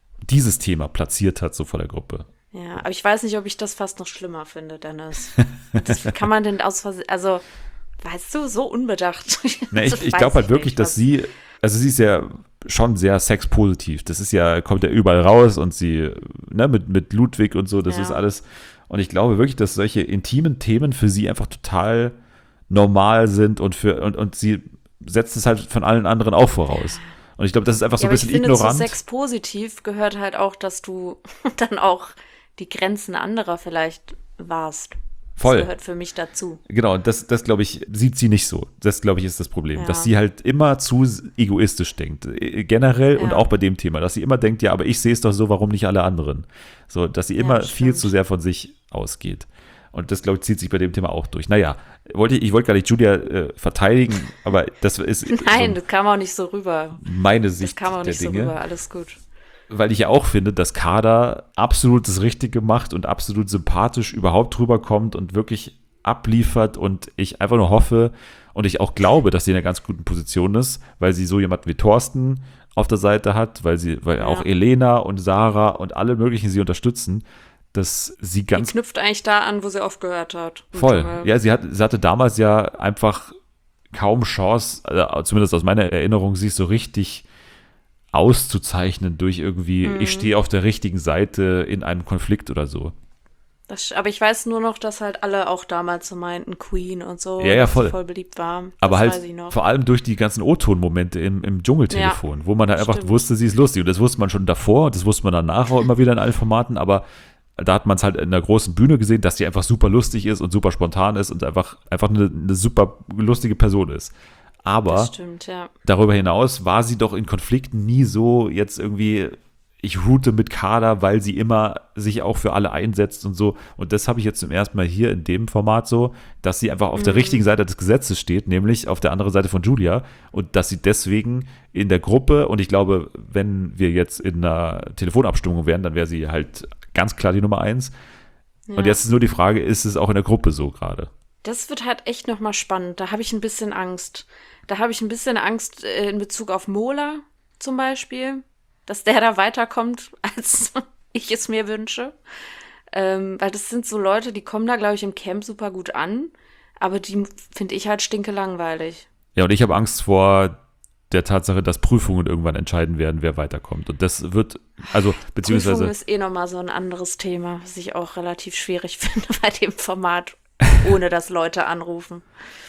platziert hat, so vor der Gruppe. Ja, aber ich weiß nicht, ob ich das fast noch schlimmer finde, Dennis. Das wie kann man denn aus Versehen, also, weißt du, so unbedacht. Na, Das ich weiß glaube halt wirklich, nicht, dass sie ist ja schon sehr sexpositiv. Das ist ja, kommt ja überall raus und sie ne, mit Ludwig und so, das Ja. ist alles. Und ich glaube wirklich, dass solche intimen Themen für sie einfach total normal sind und sie setzt es halt von allen anderen auch voraus. Und ich glaube, das ist einfach so Ja, ein aber ich bisschen finde, ignorant. zu Sex positiv gehört halt auch, dass du dann auch die Grenzen anderer vielleicht wahrst. Voll. Das gehört für mich dazu. Genau, das glaube ich, sieht sie nicht so. Das, glaube ich, ist das Problem. Ja. Dass sie halt immer zu egoistisch denkt. Generell und Ja. auch bei dem Thema. Dass sie immer denkt, ja, aber ich sehe es doch so, warum nicht alle anderen? So, dass sie immer das viel stimmt. zu sehr von sich ausgeht. Und das, glaube ich, zieht sich bei dem Thema auch durch. Naja, ich wollte gar nicht Julia verteidigen, aber das ist Nein, so das kam auch nicht so rüber. meine Das Sicht kam auch der nicht so Dinge. rüber. Alles gut. Weil ich ja auch finde, dass Kader absolut das Richtige macht und absolut sympathisch überhaupt rüberkommt und wirklich abliefert und ich einfach nur hoffe und ich auch glaube, dass sie in einer ganz guten Position ist, weil sie so jemanden wie Thorsten auf der Seite hat, weil auch Elena und Sarah und alle möglichen sie unterstützen, dass sie Die ganz knüpft eigentlich da an, wo sie aufgehört hat. Im voll. Dschungel. Ja, sie hatte damals ja einfach kaum Chance, zumindest aus meiner Erinnerung, sich so richtig auszuzeichnen durch irgendwie, ich stehe auf der richtigen Seite in einem Konflikt oder so. Aber ich weiß nur noch, dass halt alle auch damals so meinten, Queen und so, Ja, dass sie voll. voll beliebt war. Aber Das halt weiß ich noch. vor allem durch die ganzen O-Ton-Momente im Dschungeltelefon, wo man halt einfach stimmt. wusste, sie ist lustig. Und das wusste man schon davor, das wusste man danach auch immer wieder in allen Formaten, aber da hat man es halt in der großen Bühne gesehen, dass sie einfach super lustig ist und super spontan ist und einfach eine super lustige Person ist. Aber Das stimmt, ja. darüber hinaus war sie doch in Konflikten nie so jetzt irgendwie, ich route mit Kader, weil sie immer sich auch für alle einsetzt und so. Und das habe ich jetzt zum ersten Mal hier in dem Format so, dass sie einfach auf der richtigen Seite des Gesetzes steht, nämlich auf der anderen Seite von Julia. Und dass sie deswegen in der Gruppe, und ich glaube, wenn wir jetzt in einer Telefonabstimmung wären, dann wäre sie halt ganz klar die Nummer 1. Und jetzt ist nur die Frage, ist es auch in der Gruppe so gerade? Das wird halt echt nochmal spannend. Da habe ich ein bisschen Angst. Da habe ich ein bisschen Angst in Bezug auf Mola zum Beispiel, dass der da weiterkommt, als ich es mir wünsche. Weil das sind so Leute, die kommen da, glaube ich, im Camp super gut an, aber die finde ich halt stinkelangweilig. Ja, und ich habe Angst vor der Tatsache, dass Prüfungen irgendwann entscheiden werden, wer weiterkommt. Und das wird, also beziehungsweise Prüfung ist eh nochmal so ein anderes Thema, was ich auch relativ schwierig finde bei dem Format, ohne dass Leute anrufen.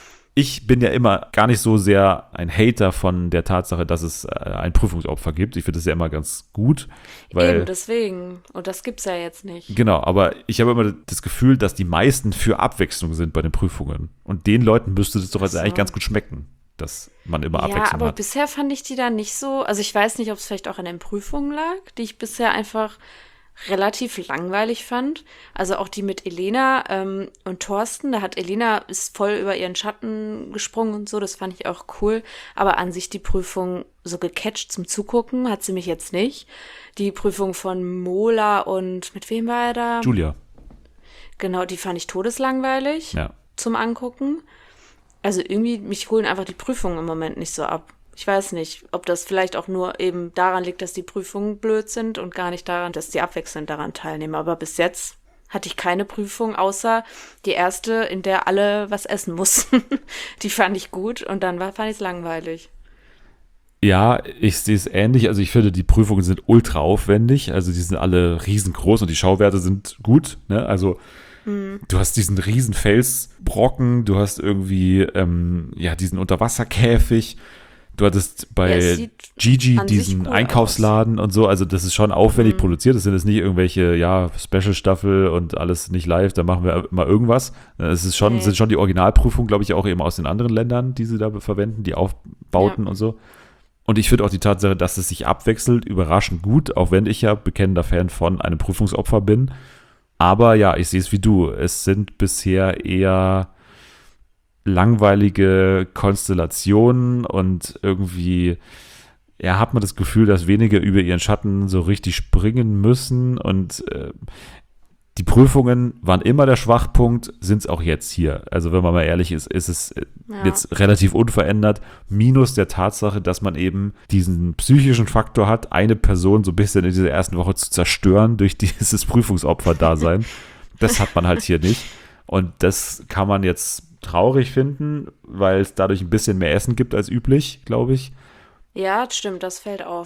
ich bin ja immer gar nicht so sehr ein Hater von der Tatsache, dass es ein Prüfungsopfer gibt. Ich finde das ja immer ganz gut, weil Eben, deswegen. Und das gibt's ja jetzt nicht. genau, aber ich habe immer das Gefühl, dass die meisten für Abwechslung sind bei den Prüfungen. Und den Leuten müsste das doch jetzt Ach so. eigentlich ganz gut schmecken, dass man immer Ja, Abwechslung aber hat. bisher fand ich die da nicht so. Also ich weiß nicht, ob es vielleicht auch an den Prüfungen lag, die ich bisher einfach relativ langweilig fand. Also auch die mit Elena und Thorsten. Ist voll über ihren Schatten gesprungen und so. Das fand ich auch cool. Aber an sich die Prüfung so gecatcht zum Zugucken hat sie mich jetzt nicht. Die Prüfung von Mola und mit wem war er da? Julia, Genau, die fand ich todeslangweilig ja. zum Angucken. Also irgendwie, mich holen einfach die Prüfungen im Moment nicht so ab. Ich weiß nicht, ob das vielleicht auch nur eben daran liegt, dass die Prüfungen blöd sind und gar nicht daran, dass die abwechselnd daran teilnehmen. Aber bis jetzt hatte ich keine Prüfung, außer die erste, in der alle was essen mussten. Die fand ich gut und dann fand ich es langweilig. Ja, ich sehe es ähnlich. Also ich finde, die Prüfungen sind ultra aufwendig. Also die sind alle riesengroß und die Schauwerte sind gut. Ne? Also du hast diesen riesen Felsbrocken, du hast irgendwie diesen Unterwasserkäfig. Du hattest Ja, bei es sieht Gigi an sich diesen cool Einkaufsladen und so. Also das ist schon aufwendig produziert. Das sind jetzt nicht irgendwelche Special-Staffel und alles nicht live. Da machen wir immer irgendwas. Es ist schon, Nee. sind schon die Originalprüfungen, glaube ich, auch eben aus den anderen Ländern, die sie da verwenden, die Aufbauten und so. Und ich finde auch die Tatsache, dass es sich abwechselt, überraschend gut, auch wenn ich ja bekennender Fan von einem Prüfungsopfer bin. Aber ja, ich sehe es wie du. Es sind bisher eher langweilige Konstellationen und irgendwie hat man das Gefühl, dass wenige über ihren Schatten so richtig springen müssen und die Prüfungen waren immer der Schwachpunkt, sind es auch jetzt hier. Also wenn man mal ehrlich ist, ist es jetzt relativ unverändert, minus der Tatsache, dass man eben diesen psychischen Faktor hat, eine Person so ein bisschen in dieser ersten Woche zu zerstören durch dieses Prüfungsopfer-Dasein. Das hat man halt hier nicht. Und das kann man jetzt traurig finden, weil es dadurch ein bisschen mehr Essen gibt als üblich, glaube ich. Ja, stimmt, das fällt auf.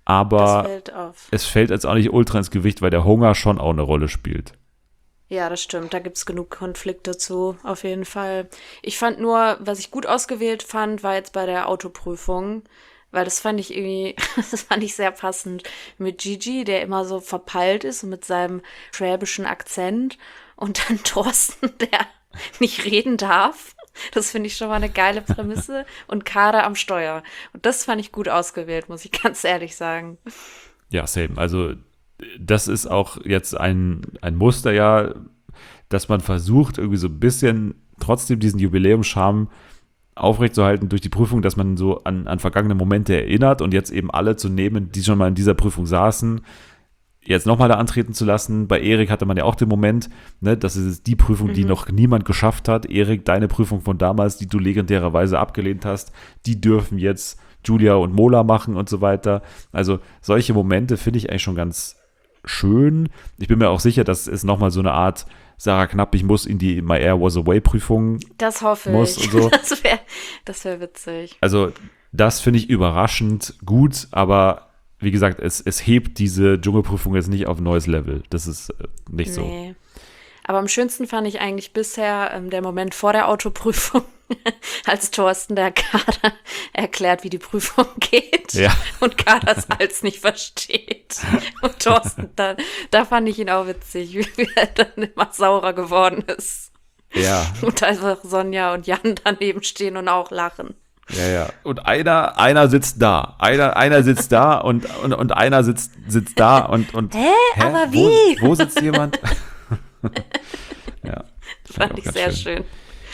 aber Das fällt auf. es fällt jetzt auch nicht ultra ins Gewicht, weil der Hunger schon auch eine Rolle spielt. Ja, das stimmt. Da gibt es genug Konflikte zu, auf jeden Fall. Ich fand nur, was ich gut ausgewählt fand, war jetzt bei der Autoprüfung, weil das fand ich irgendwie, das fand ich sehr passend mit Gigi, der immer so verpeilt ist und mit seinem schwäbischen Akzent und dann Thorsten, der nicht reden darf. Das finde ich schon mal eine geile Prämisse und Kader am Steuer. Und das fand ich gut ausgewählt, muss ich ganz ehrlich sagen. Ja, same. Also das ist auch jetzt ein Muster, ja, dass man versucht, irgendwie so ein bisschen trotzdem diesen Jubiläumsscharme aufrechtzuerhalten durch die Prüfung, dass man so an vergangene Momente erinnert und jetzt eben alle zu nehmen, die schon mal in dieser Prüfung saßen, jetzt nochmal da antreten zu lassen. Bei Erik hatte man ja auch den Moment, ne, das ist die Prüfung, die noch niemand geschafft hat. Erik, deine Prüfung von damals, die du legendärerweise abgelehnt hast, die dürfen jetzt Julia und Mola machen und so weiter. Also solche Momente finde ich eigentlich schon ganz schön. Ich bin mir auch sicher, dass es nochmal so eine Art Sarah Knapp, ich muss in die My Air Was Away Prüfung Das hoffe muss ich. und so. Das wär witzig. Also das finde ich überraschend gut, aber wie gesagt, es hebt diese Dschungelprüfung jetzt nicht auf ein neues Level. Das ist nicht so. Nee. Aber am schönsten fand ich eigentlich bisher der Moment vor der Autoprüfung, als Thorsten der Kader erklärt, wie die Prüfung geht Ja. und Kader es als nicht versteht. Und Thorsten, da fand ich ihn auch witzig, wie er dann immer saurer geworden ist. Ja, Und einfach Sonja und Jan daneben stehen und auch lachen. ja. Und einer sitzt da. Einer sitzt da und einer sitzt da und Hä? Aber wie? Wo sitzt jemand? Ja. Fand ich ganz sehr schön.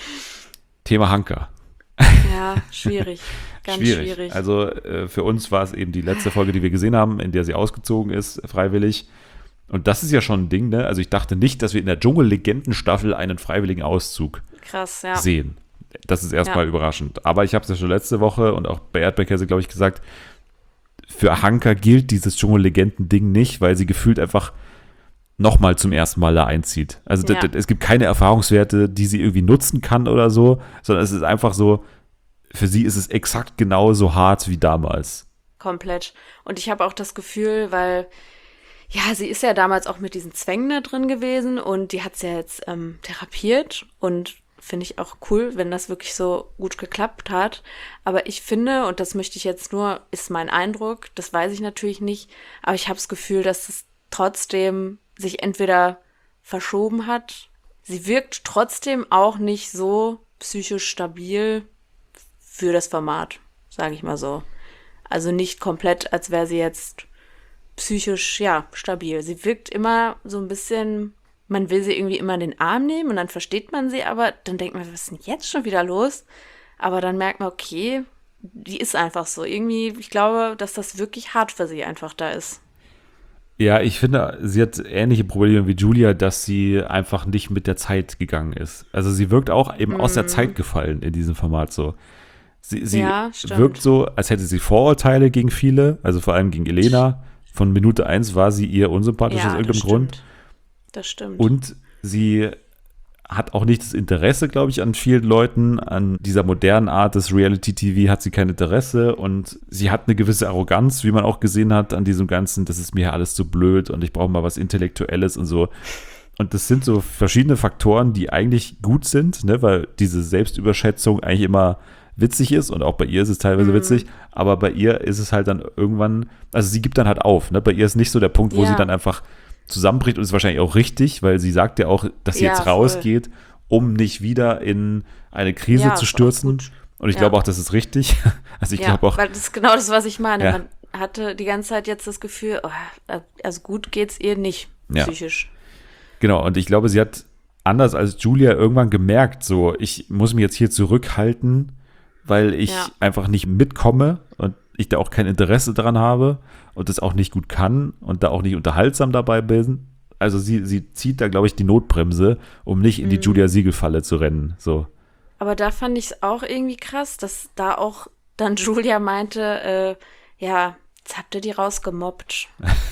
Thema Hanker. Ja, schwierig. Ganz schwierig. Also für uns war es eben die letzte Folge, die wir gesehen haben, in der sie ausgezogen ist, freiwillig. Und das ist ja schon ein Ding, ne? Also ich dachte nicht, dass wir in der Dschungel-Legenden-Staffel einen freiwilligen Auszug Krass, ja. sehen. Das ist erstmal Ja. überraschend. Aber ich habe es ja schon letzte Woche und auch bei Erdbeerkäse, glaube ich, gesagt, für Hanker gilt dieses Dschungel-Legenden-Ding nicht, weil sie gefühlt einfach nochmal zum ersten Mal da einzieht. Also Ja. es gibt keine Erfahrungswerte, die sie irgendwie nutzen kann oder so, sondern es ist einfach so, für sie ist es exakt genauso hart wie damals. Komplett. Und ich habe auch das Gefühl, weil, ja, sie ist ja damals auch mit diesen Zwängen da drin gewesen und die hat es ja jetzt therapiert und finde ich auch cool, wenn das wirklich so gut geklappt hat. Aber ich finde, und das möchte ich jetzt nur, ist mein Eindruck, das weiß ich natürlich nicht, aber ich habe das Gefühl, dass es trotzdem sich entweder verschoben hat. Sie wirkt trotzdem auch nicht so psychisch stabil für das Format, sage ich mal so. Also nicht komplett, als wäre sie jetzt psychisch, ja, stabil. Sie wirkt immer so ein bisschen, man will sie irgendwie immer in den Arm nehmen und dann versteht man sie, aber dann denkt man, was ist denn jetzt schon wieder los? Aber dann merkt man, okay, die ist einfach so. Irgendwie, ich glaube, dass das wirklich hart für sie einfach da ist. Ja, ich finde, sie hat ähnliche Probleme wie Julia, dass sie einfach nicht mit der Zeit gegangen ist. Also sie wirkt auch eben aus der Zeit gefallen in diesem Format so. Sie Ja, stimmt. wirkt so, als hätte sie Vorurteile gegen viele, also vor allem gegen Elena. Von Minute 1 war sie ihr unsympathisch aus irgendeinem Grund. Das stimmt. Und sie hat auch nicht das Interesse, glaube ich, an vielen Leuten. An dieser modernen Art des Reality-TV hat sie kein Interesse. Und sie hat eine gewisse Arroganz, wie man auch gesehen hat, an diesem Ganzen. Das ist mir alles zu blöd und ich brauche mal was Intellektuelles und so. Und das sind so verschiedene Faktoren, die eigentlich gut sind, ne? Weil diese Selbstüberschätzung eigentlich immer witzig ist und auch bei ihr ist es teilweise witzig, aber bei ihr ist es halt dann irgendwann, also sie gibt dann halt auf, ne? Bei ihr ist nicht so der Punkt, wo Ja. sie dann einfach zusammenbricht und ist wahrscheinlich auch richtig, weil sie sagt ja auch, dass sie Ja, jetzt voll. rausgeht, um nicht wieder in eine Krise Ja, zu ist auch stürzen. gut. Und ich Ja. glaube auch, das ist richtig. Also ich ja, glaube auch, weil das ist genau das, was ich meine. Ja. Man hatte die ganze Zeit jetzt das Gefühl, also gut geht's ihr nicht Ja. psychisch. genau, und ich glaube, sie hat anders als Julia irgendwann gemerkt, so, ich muss mich jetzt hier zurückhalten, weil ich Ja. einfach nicht mitkomme und ich da auch kein Interesse dran habe und das auch nicht gut kann und da auch nicht unterhaltsam dabei bin. Also sie zieht da, glaube ich, die Notbremse, um nicht in die Julia-Siegel-Falle zu rennen. So. Aber da fand ich es auch irgendwie krass, dass da auch dann Julia meinte, ja, jetzt habt ihr die rausgemobbt.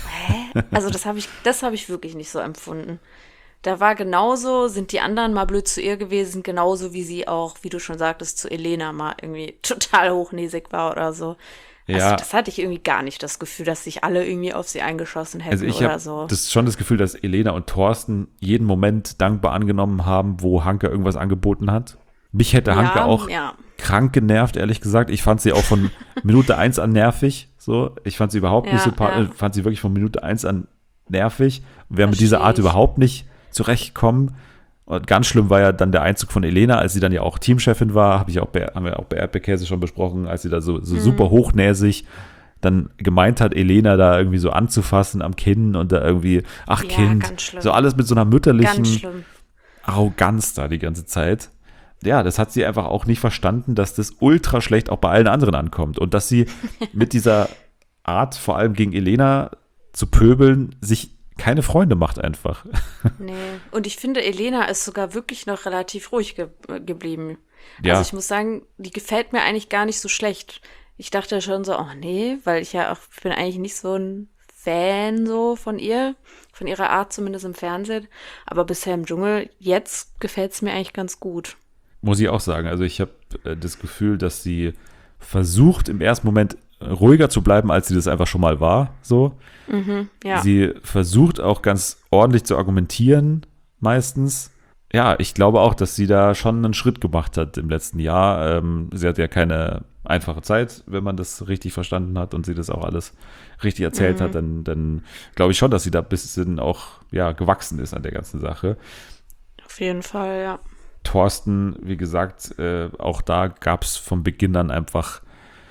Hä? Also das hab ich wirklich nicht so empfunden. Da war genauso, sind die anderen mal blöd zu ihr gewesen, genauso wie sie auch, wie du schon sagtest, zu Elena mal irgendwie total hochnäsig war oder so. Also Ja, das hatte ich irgendwie gar nicht das Gefühl, dass sich alle irgendwie auf sie eingeschossen hätten also ich oder habe so. schon das Gefühl, dass Elena und Thorsten jeden Moment dankbar angenommen haben, wo Hanke irgendwas angeboten hat. Mich hätte Hanke auch ja. krank genervt, ehrlich gesagt. Ich fand sie auch von Minute 1 an nervig. So, ich fand sie überhaupt nicht Ja, sympathisch, ja. fand sie wirklich von Minute 1 an nervig. Wäre mit Versteh dieser Art ich. überhaupt nicht zurechtgekommen. Und ganz schlimm war ja dann der Einzug von Elena, als sie dann ja auch Teamchefin war, haben wir auch bei Erdbeerkäse schon besprochen, als sie da so super hochnäsig dann gemeint hat, Elena da irgendwie so anzufassen am Kinn und da irgendwie, ach Ja, Kind, ganz schlimm. so alles mit so einer Ganz mütterlichen schlimm. Arroganz da die ganze Zeit. Ja, das hat sie einfach auch nicht verstanden, dass das ultra schlecht auch bei allen anderen ankommt und dass sie mit dieser Art, vor allem gegen Elena zu pöbeln, sich keine Freunde macht einfach. Nee. Und ich finde, Elena ist sogar wirklich noch relativ ruhig geblieben. Ja. Also ich muss sagen, die gefällt mir eigentlich gar nicht so schlecht. Ich dachte schon so, oh nee, weil ich bin eigentlich nicht so ein Fan so von ihr, von ihrer Art zumindest im Fernsehen. Aber bisher im Dschungel, jetzt gefällt es mir eigentlich ganz gut. Muss ich auch sagen. Also ich habe das Gefühl, dass sie versucht, im ersten Moment ruhiger zu bleiben, als sie das einfach schon mal war. So. Ja. Sie versucht auch ganz ordentlich zu argumentieren, meistens. Ja, ich glaube auch, dass sie da schon einen Schritt gemacht hat im letzten Jahr. Sie hat ja keine einfache Zeit, wenn man das richtig verstanden hat und sie das auch alles richtig erzählt hat, dann glaube ich schon, dass sie da ein bisschen auch gewachsen ist an der ganzen Sache. Auf jeden Fall, ja. Thorsten, wie gesagt, auch da gab es von Beginn an einfach,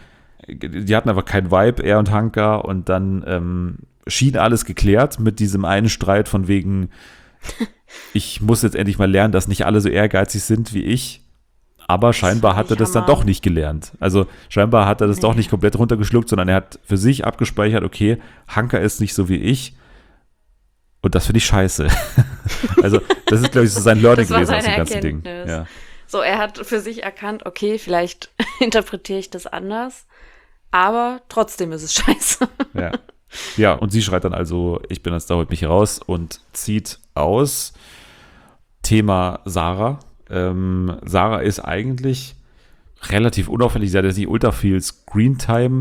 die hatten einfach keinen Vibe, er und Hanka, und dann schien alles geklärt mit diesem einen Streit von wegen, ich muss jetzt endlich mal lernen, dass nicht alle so ehrgeizig sind wie ich. Aber scheinbar hat er das dann Hammer. doch nicht gelernt. Also scheinbar hat er das doch nicht komplett runtergeschluckt, sondern er hat für sich abgespeichert, okay, Hanka ist nicht so wie ich. Und das finde ich scheiße. Also das ist, glaube ich, so sein Learning Das war gewesen aus dem seine ganzen Ding. Erkenntnis. Ja. So, er hat für sich erkannt, okay, vielleicht interpretiere ich das anders, aber trotzdem ist es scheiße. Ja. Ja, und sie schreit dann also, ich bin jetzt da, holt mich raus, und zieht aus. Thema Sarah. Sarah ist eigentlich relativ unauffällig, sie hat jetzt nicht ultra viel Screentime,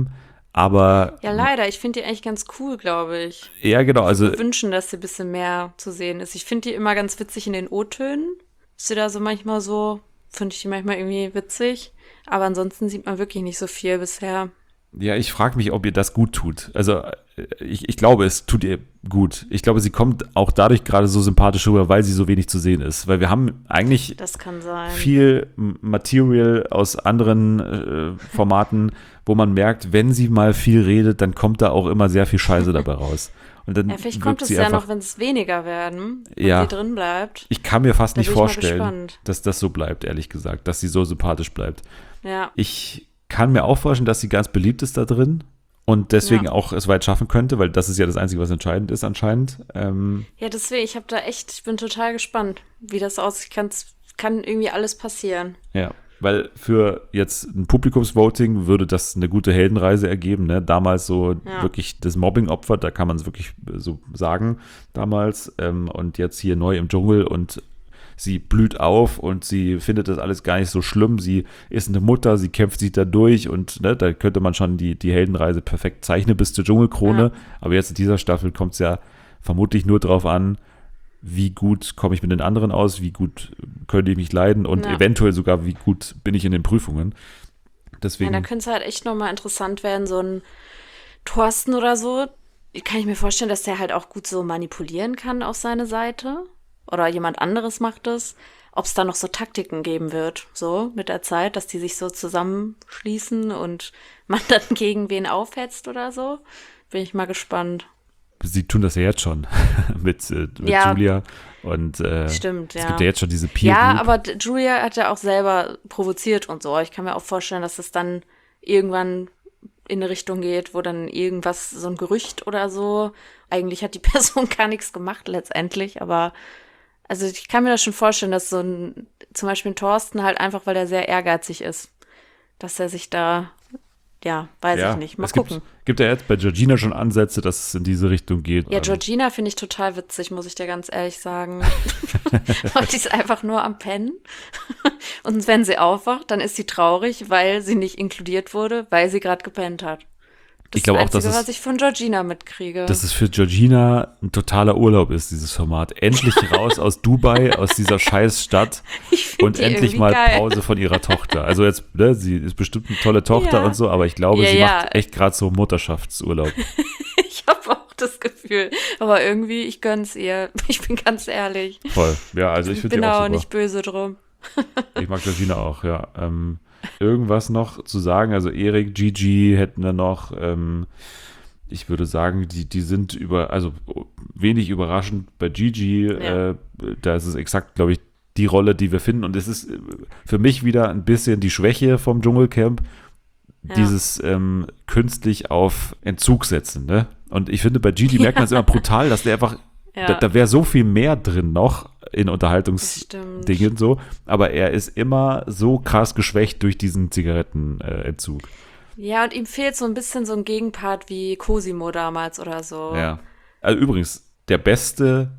aber Ja, leider. Ich finde die eigentlich ganz cool, glaube ich. ja, genau, also Wünschen, dass sie ein bisschen mehr zu sehen ist. Ich finde die immer ganz witzig in den O-Tönen. Ist sie da so manchmal so, finde ich die manchmal irgendwie witzig. Aber ansonsten sieht man wirklich nicht so viel bisher. ja, ich frage mich, ob ihr das gut tut. Also ich glaube, es tut ihr gut. Ich glaube, sie kommt auch dadurch gerade so sympathisch rüber, weil sie so wenig zu sehen ist. Weil wir haben eigentlich Das kann sein. viel Material aus anderen Formaten, wo man merkt, wenn sie mal viel redet, dann kommt da auch immer sehr viel Scheiße dabei raus. Und dann Ja, vielleicht wirkt kommt es sie ja einfach, noch, wenn es weniger werden und Ja. sie drin bleibt. ich kann mir fast Da nicht bin ich mal vorstellen, gespannt. dass das so bleibt, ehrlich gesagt, dass sie so sympathisch bleibt. Ja. Ich kann mir auch vorstellen, dass sie ganz beliebt ist da drin und deswegen Ja. auch es weit schaffen könnte, weil das ist ja das Einzige, was entscheidend ist anscheinend. Ja, deswegen, ich bin total gespannt, wie das aussieht. Kann irgendwie alles passieren. Ja, weil für jetzt ein Publikumsvoting würde das eine gute Heldenreise ergeben. Ne? Damals so Ja. wirklich das Mobbing-Opfer, da kann man es wirklich so sagen damals. Und jetzt hier neu im Dschungel und sie blüht auf und sie findet das alles gar nicht so schlimm. Sie ist eine Mutter, sie kämpft sich da durch und ne, da könnte man schon die Heldenreise perfekt zeichnen bis zur Dschungelkrone. Ja. Aber jetzt in dieser Staffel kommt es ja vermutlich nur drauf an, wie gut komme ich mit den anderen aus, wie gut könnte ich mich leiden und Ja. eventuell sogar, wie gut bin ich in den Prüfungen. Ja, Deswegen, da könnte es halt echt nochmal interessant werden, so ein Thorsten oder so. Kann ich mir vorstellen, dass der halt auch gut so manipulieren kann auf seine Seite. Oder jemand anderes macht es. Ob es da noch so Taktiken geben wird, so mit der Zeit, dass die sich so zusammenschließen und man dann gegen wen aufhetzt oder so. Bin ich mal gespannt. sie tun das ja jetzt schon mit Ja. Julia und Stimmt, es ja. gibt ja jetzt schon diese Peer Ja, Group. aber Julia hat ja auch selber provoziert und so. Ich kann mir auch vorstellen, dass es dann irgendwann in eine Richtung geht, wo dann irgendwas, so ein Gerücht oder so, eigentlich hat die Person gar nichts gemacht letztendlich, aber also ich kann mir das schon vorstellen, dass so ein, zum Beispiel ein Thorsten halt einfach, weil er sehr ehrgeizig ist, dass er sich da, ja, weiß ich nicht, mal es gucken. gibt ja jetzt bei Georgina schon Ansätze, dass es in diese Richtung geht. Ja, Georgina finde ich total witzig, muss ich dir ganz ehrlich sagen. Die ist einfach nur am Pennen. Und wenn sie aufwacht, dann ist sie traurig, weil sie nicht inkludiert wurde, weil sie gerade gepennt hat. Ich glaube auch, dass Einzige, was ich von Georgina mitkriege. dass es für Georgina ein totaler Urlaub ist, dieses Format. Endlich raus aus Dubai, aus dieser scheiß Stadt Ich find und die endlich irgendwie mal geil. Pause von ihrer Tochter. Also jetzt, ne, sie ist bestimmt eine tolle Tochter Ja. und so, aber ich glaube, Ja, sie ja. macht echt gerade so Mutterschaftsurlaub. Ich habe auch das Gefühl. Aber irgendwie, ich gönn's ihr. Ich bin ganz ehrlich. Voll. Ja, also ich Ich finde die bin auch auch super. nicht böse drum. Ich mag Georgina auch, ja. Irgendwas noch zu sagen, also Erik, Gigi hätten wir noch, ich würde sagen, die sind also wenig überraschend bei Gigi, Ja. da ist es exakt, glaube ich, die Rolle, die wir finden und es ist für mich wieder ein bisschen die Schwäche vom Dschungelcamp, Ja. dieses künstlich auf Entzug setzen, ne? Und ich finde, bei Gigi merkt man es immer brutal, dass der einfach, Ja. da wäre so viel mehr drin noch in Das Unterhaltungsdingen stimmt. so, aber er ist immer so krass geschwächt durch diesen Zigarettenentzug. Ja, und ihm fehlt so ein bisschen so ein Gegenpart wie Cosimo damals oder so. Ja. Also übrigens, der beste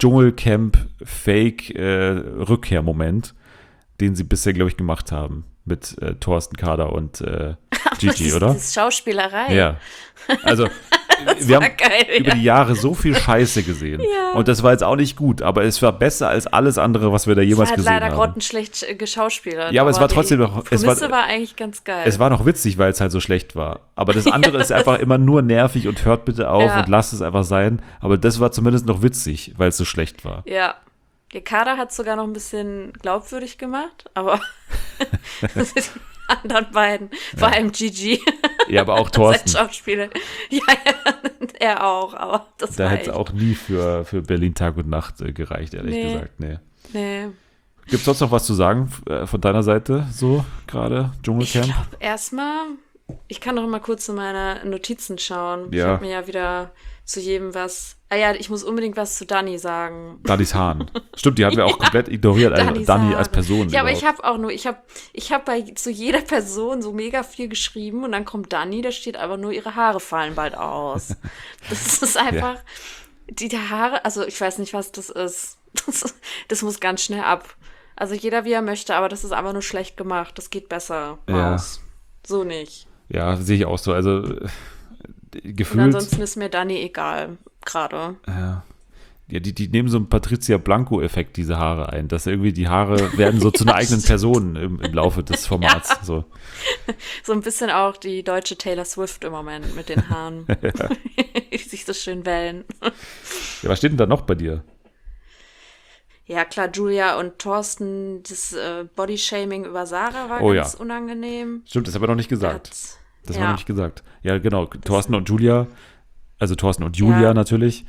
Dschungelcamp-Fake-Rückkehrmoment, den sie bisher, glaube ich, gemacht haben mit Thorsten Kader und Gigi, oder? Das ist Schauspielerei. Ja. Also, wir war haben geil, über ja. die Jahre so viel Scheiße gesehen. Ja. Und das war jetzt auch nicht gut, aber es war besser als alles andere, was wir da Es jemals hat gesehen leider haben. grottenschlecht geschauspielert. Ja, aber es war die trotzdem noch- es Prämisse war- war eigentlich ganz geil. Es war noch witzig, weil es halt so schlecht war. Aber das andere ist einfach immer nur nervig und hört bitte auf Ja. und lasst es einfach sein. Aber das war zumindest noch witzig, weil es so schlecht war. Ja. Der Kader hat sogar noch ein bisschen glaubwürdig gemacht, aber die anderen beiden, vor allem Gigi, Ja, aber auch sein Thorsten. Schauspieler. Ja, er auch, aber das Da war hätte es echt. auch nie für Berlin Tag und Nacht gereicht, ehrlich Nee. gesagt. Nee. Nee. Gibt es sonst noch was zu sagen von deiner Seite so gerade, Ich Dschungelcamp? glaube, erstmal, ich kann doch mal kurz in meine Notizen schauen. Ich Ja. habe mir ja wieder zu jedem was. Ah ja, ich muss unbedingt was zu Dani sagen. Dannys Hahn. Stimmt, die haben wir auch komplett ignoriert, also Dannys Dani Haare. als Person. Ja, aber überhaupt. ich habe auch nur, ich hab bei zu jeder Person so mega viel geschrieben und dann kommt Dani, da steht einfach nur, ihre Haare fallen bald aus. Das ist einfach, die Haare, also ich weiß nicht, was das ist. Das muss ganz schnell ab. Also jeder wie er möchte, aber das ist einfach nur schlecht gemacht. Das geht besser Ja. aus. So nicht. Ja, sehe ich auch so. Also Und gefühlt. ansonsten ist mir Dani egal, gerade. Ja, die nehmen so einen Patricia Blanco-Effekt, diese Haare ein, dass irgendwie die Haare werden so zu einer eigenen Person im Laufe des Formats. So. So ein bisschen auch die deutsche Taylor Swift im Moment mit den Haaren. Die sich so schön wellen. Ja, was steht denn da noch bei dir? Ja, klar, Julia und Thorsten, das Bodyshaming über Sarah war Oh ganz ja. unangenehm. Stimmt, das haben wir noch nicht gesagt. Hat- Das ja. haben wir noch nicht gesagt. Ja, genau. Thorsten und Julia, also Thorsten und Julia Ja. natürlich,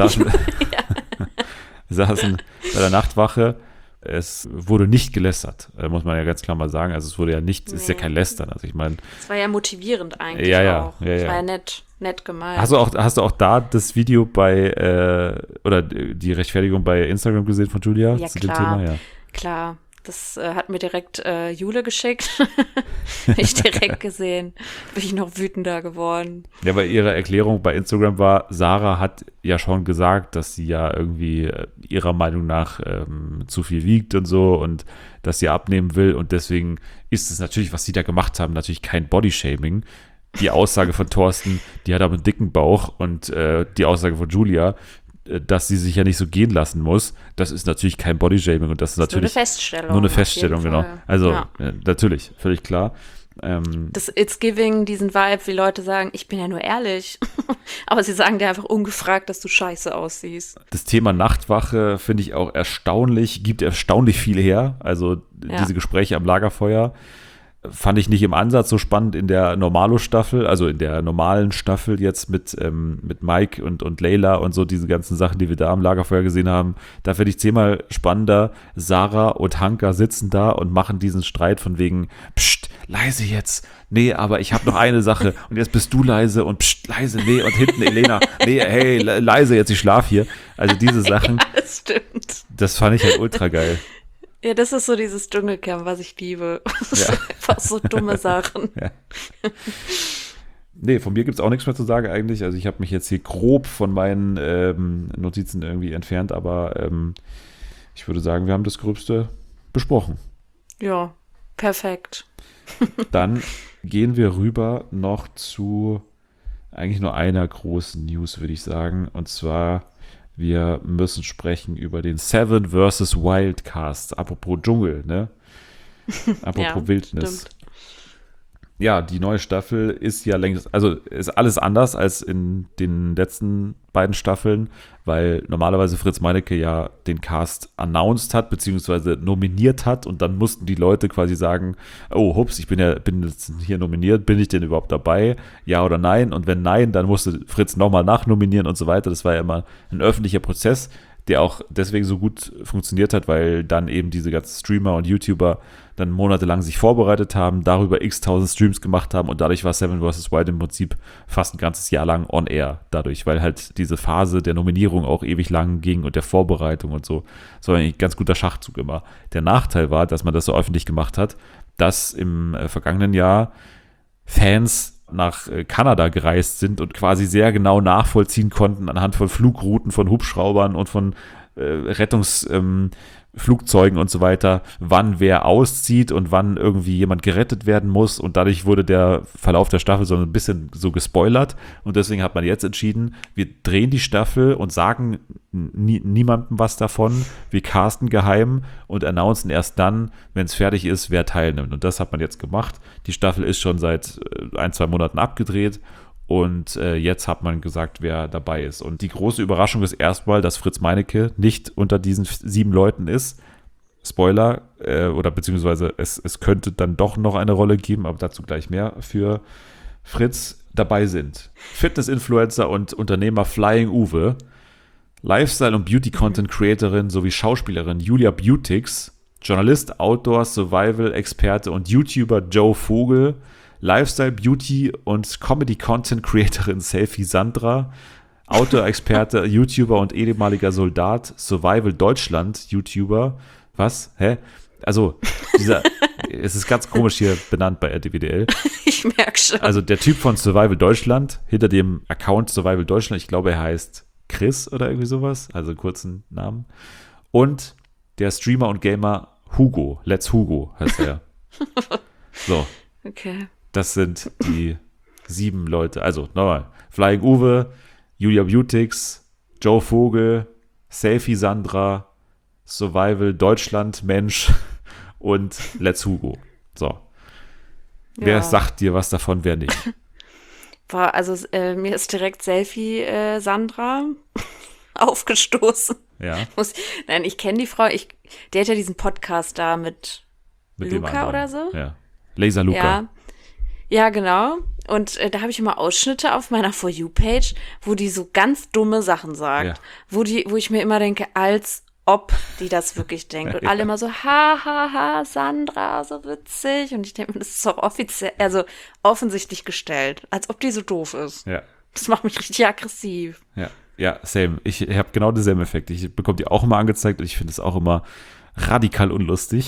saßen bei der Nachtwache. Es wurde nicht gelästert, muss man ja ganz klar mal sagen. Also es wurde ja nicht, es ist ja Nee. kein Lästern. Also ich meine, Das war ja motivierend eigentlich Ja, ja, auch. ja, Das ja. war ja nett gemeint. hast du auch da das Video oder die Rechtfertigung bei Instagram gesehen von Julia Ja, zu klar. dem Thema? Ja. Klar, das hat mir direkt Jule geschickt. Hab ich direkt gesehen. Bin ich noch wütender geworden. Ja, weil ihre Erklärung bei Instagram war, Sarah hat ja schon gesagt, dass sie ja irgendwie ihrer Meinung nach zu viel wiegt und so und dass sie abnehmen will und deswegen ist es natürlich, was sie da gemacht haben, natürlich kein Bodyshaming. Die Aussage von Thorsten, die hat aber einen dicken Bauch und die Aussage von Julia, dass sie sich ja nicht so gehen lassen muss, das ist natürlich kein Bodyshaming und das ist Das ist natürlich nur eine Feststellung. nur eine auf jeden Feststellung, genau. Fall. Also Ja. natürlich, völlig klar. Das It's Giving, diesen Vibe, wie Leute sagen, ich bin ja nur ehrlich. Aber sie sagen dir einfach ungefragt, dass du scheiße aussiehst. Das Thema Nachtwache finde ich auch erstaunlich, gibt erstaunlich viel her. Also Ja. diese Gespräche am Lagerfeuer fand ich nicht im Ansatz so spannend in der Normalo-Staffel, also in der normalen Staffel jetzt mit Mike und Layla und so diese ganzen Sachen, die wir da am Lagerfeuer gesehen haben. Da finde ich 10-mal spannender. Sarah und Hanka sitzen da und machen diesen Streit von wegen, pst, leise jetzt. Nee, aber ich habe noch eine Sache und jetzt bist du leise und pst, leise, nee, und hinten Elena, nee, hey, leise jetzt, ich schlaf hier. Also diese Sachen, Das stimmt. das fand ich halt ultra geil. Ja, das ist so dieses Dschungelcamp, was ich liebe. Das ist einfach so dumme Sachen. Nee, von mir gibt es auch nichts mehr zu sagen eigentlich. Also ich habe mich jetzt hier grob von meinen Notizen irgendwie entfernt, aber ich würde sagen, wir haben das Gröbste besprochen. Ja, perfekt. Dann gehen wir rüber noch zu eigentlich nur einer großen News, würde ich sagen. Und zwar, wir müssen sprechen über den Seven vs. Wildcast. Apropos Dschungel, ne? Apropos Ja, Wildnis. stimmt. Ja, die neue Staffel ist ja längst, also ist alles anders als in den letzten beiden Staffeln, weil normalerweise Fritz Meinecke ja den Cast announced hat, beziehungsweise nominiert hat und dann mussten die Leute quasi sagen, oh, hups, bin jetzt hier nominiert, bin ich denn überhaupt dabei? Ja oder nein? Und wenn nein, dann musste Fritz nochmal nachnominieren und so weiter. Das war ja immer ein öffentlicher Prozess, der auch deswegen so gut funktioniert hat, weil dann eben diese ganzen Streamer und YouTuber dann monatelang sich vorbereitet haben, darüber x-tausend Streams gemacht haben und dadurch war Seven vs. Wild im Prinzip fast ein ganzes Jahr lang on air dadurch, weil halt diese Phase der Nominierung auch ewig lang ging und der Vorbereitung und so. Das war ein ganz guter Schachzug immer. Der Nachteil war, dass man das so öffentlich gemacht hat, dass im vergangenen Jahr Fans nach Kanada gereist sind und quasi sehr genau nachvollziehen konnten anhand von Flugrouten von Hubschraubern und von Rettungsflugzeugen und so weiter, wann wer auszieht und wann irgendwie jemand gerettet werden muss und dadurch wurde der Verlauf der Staffel so ein bisschen so gespoilert und deswegen hat man jetzt entschieden, wir drehen die Staffel und sagen niemandem was davon, wir casten geheim und announcen erst dann, wenn es fertig ist, wer teilnimmt und das hat man jetzt gemacht. Die Staffel ist schon seit 1-2 Monaten abgedreht und jetzt hat man gesagt, wer dabei ist. Und die große Überraschung ist erstmal, dass Fritz Meinecke nicht unter diesen 7 Leuten ist. Spoiler, oder beziehungsweise es könnte dann doch noch eine Rolle geben, aber dazu gleich mehr für Fritz. Dabei sind Fitness-Influencer und Unternehmer Flying Uwe, Lifestyle- und Beauty-Content-Creatorin sowie Schauspielerin Julia Beautix, Journalist, Outdoor, Survival-Experte und YouTuber Joe Vogel, Lifestyle, Beauty und Comedy-Content-Creatorin Selfie Sandra, Outdoor-Experte, YouTuber und ehemaliger Soldat, Survival Deutschland, YouTuber. Was? Hä? Also, es ist ganz komisch hier benannt bei RTWDL. Ich merke schon. Also der Typ von Survival Deutschland, hinter dem Account Survival Deutschland, ich glaube, er heißt Chris oder irgendwie sowas, also einen kurzen Namen. Und der Streamer und Gamer Hugo, Let's Hugo heißt er. So. Okay. Das sind die 7 Leute. Also nochmal. Flying Uwe, Julia Beautix, Joe Vogel, Selfie Sandra, Survival Deutschland Mensch und Let's Hugo. So. Wer Ja. sagt dir was davon, wer nicht? Boah, also mir ist direkt Selfie Sandra aufgestoßen. Ja, Nein, ich kenne die Frau. Der hat ja diesen Podcast da mit mit dem Luca anderen. oder so. Ja. Laser Luca. Ja. Ja, genau. Und da habe ich immer Ausschnitte auf meiner For You-Page, wo die so ganz dumme Sachen sagt. Ja. Wo ich mir immer denke, als ob die das wirklich denkt. Und alle immer so, ha, ha, ha, Sandra, so witzig. Und ich denke mir, das ist doch offiziell, also offensichtlich gestellt. Als ob die so doof ist. Ja. Das macht mich richtig aggressiv. Ja, same. Ich habe genau denselben Effekt. Ich bekomme die auch immer angezeigt und ich finde es auch immer radikal unlustig.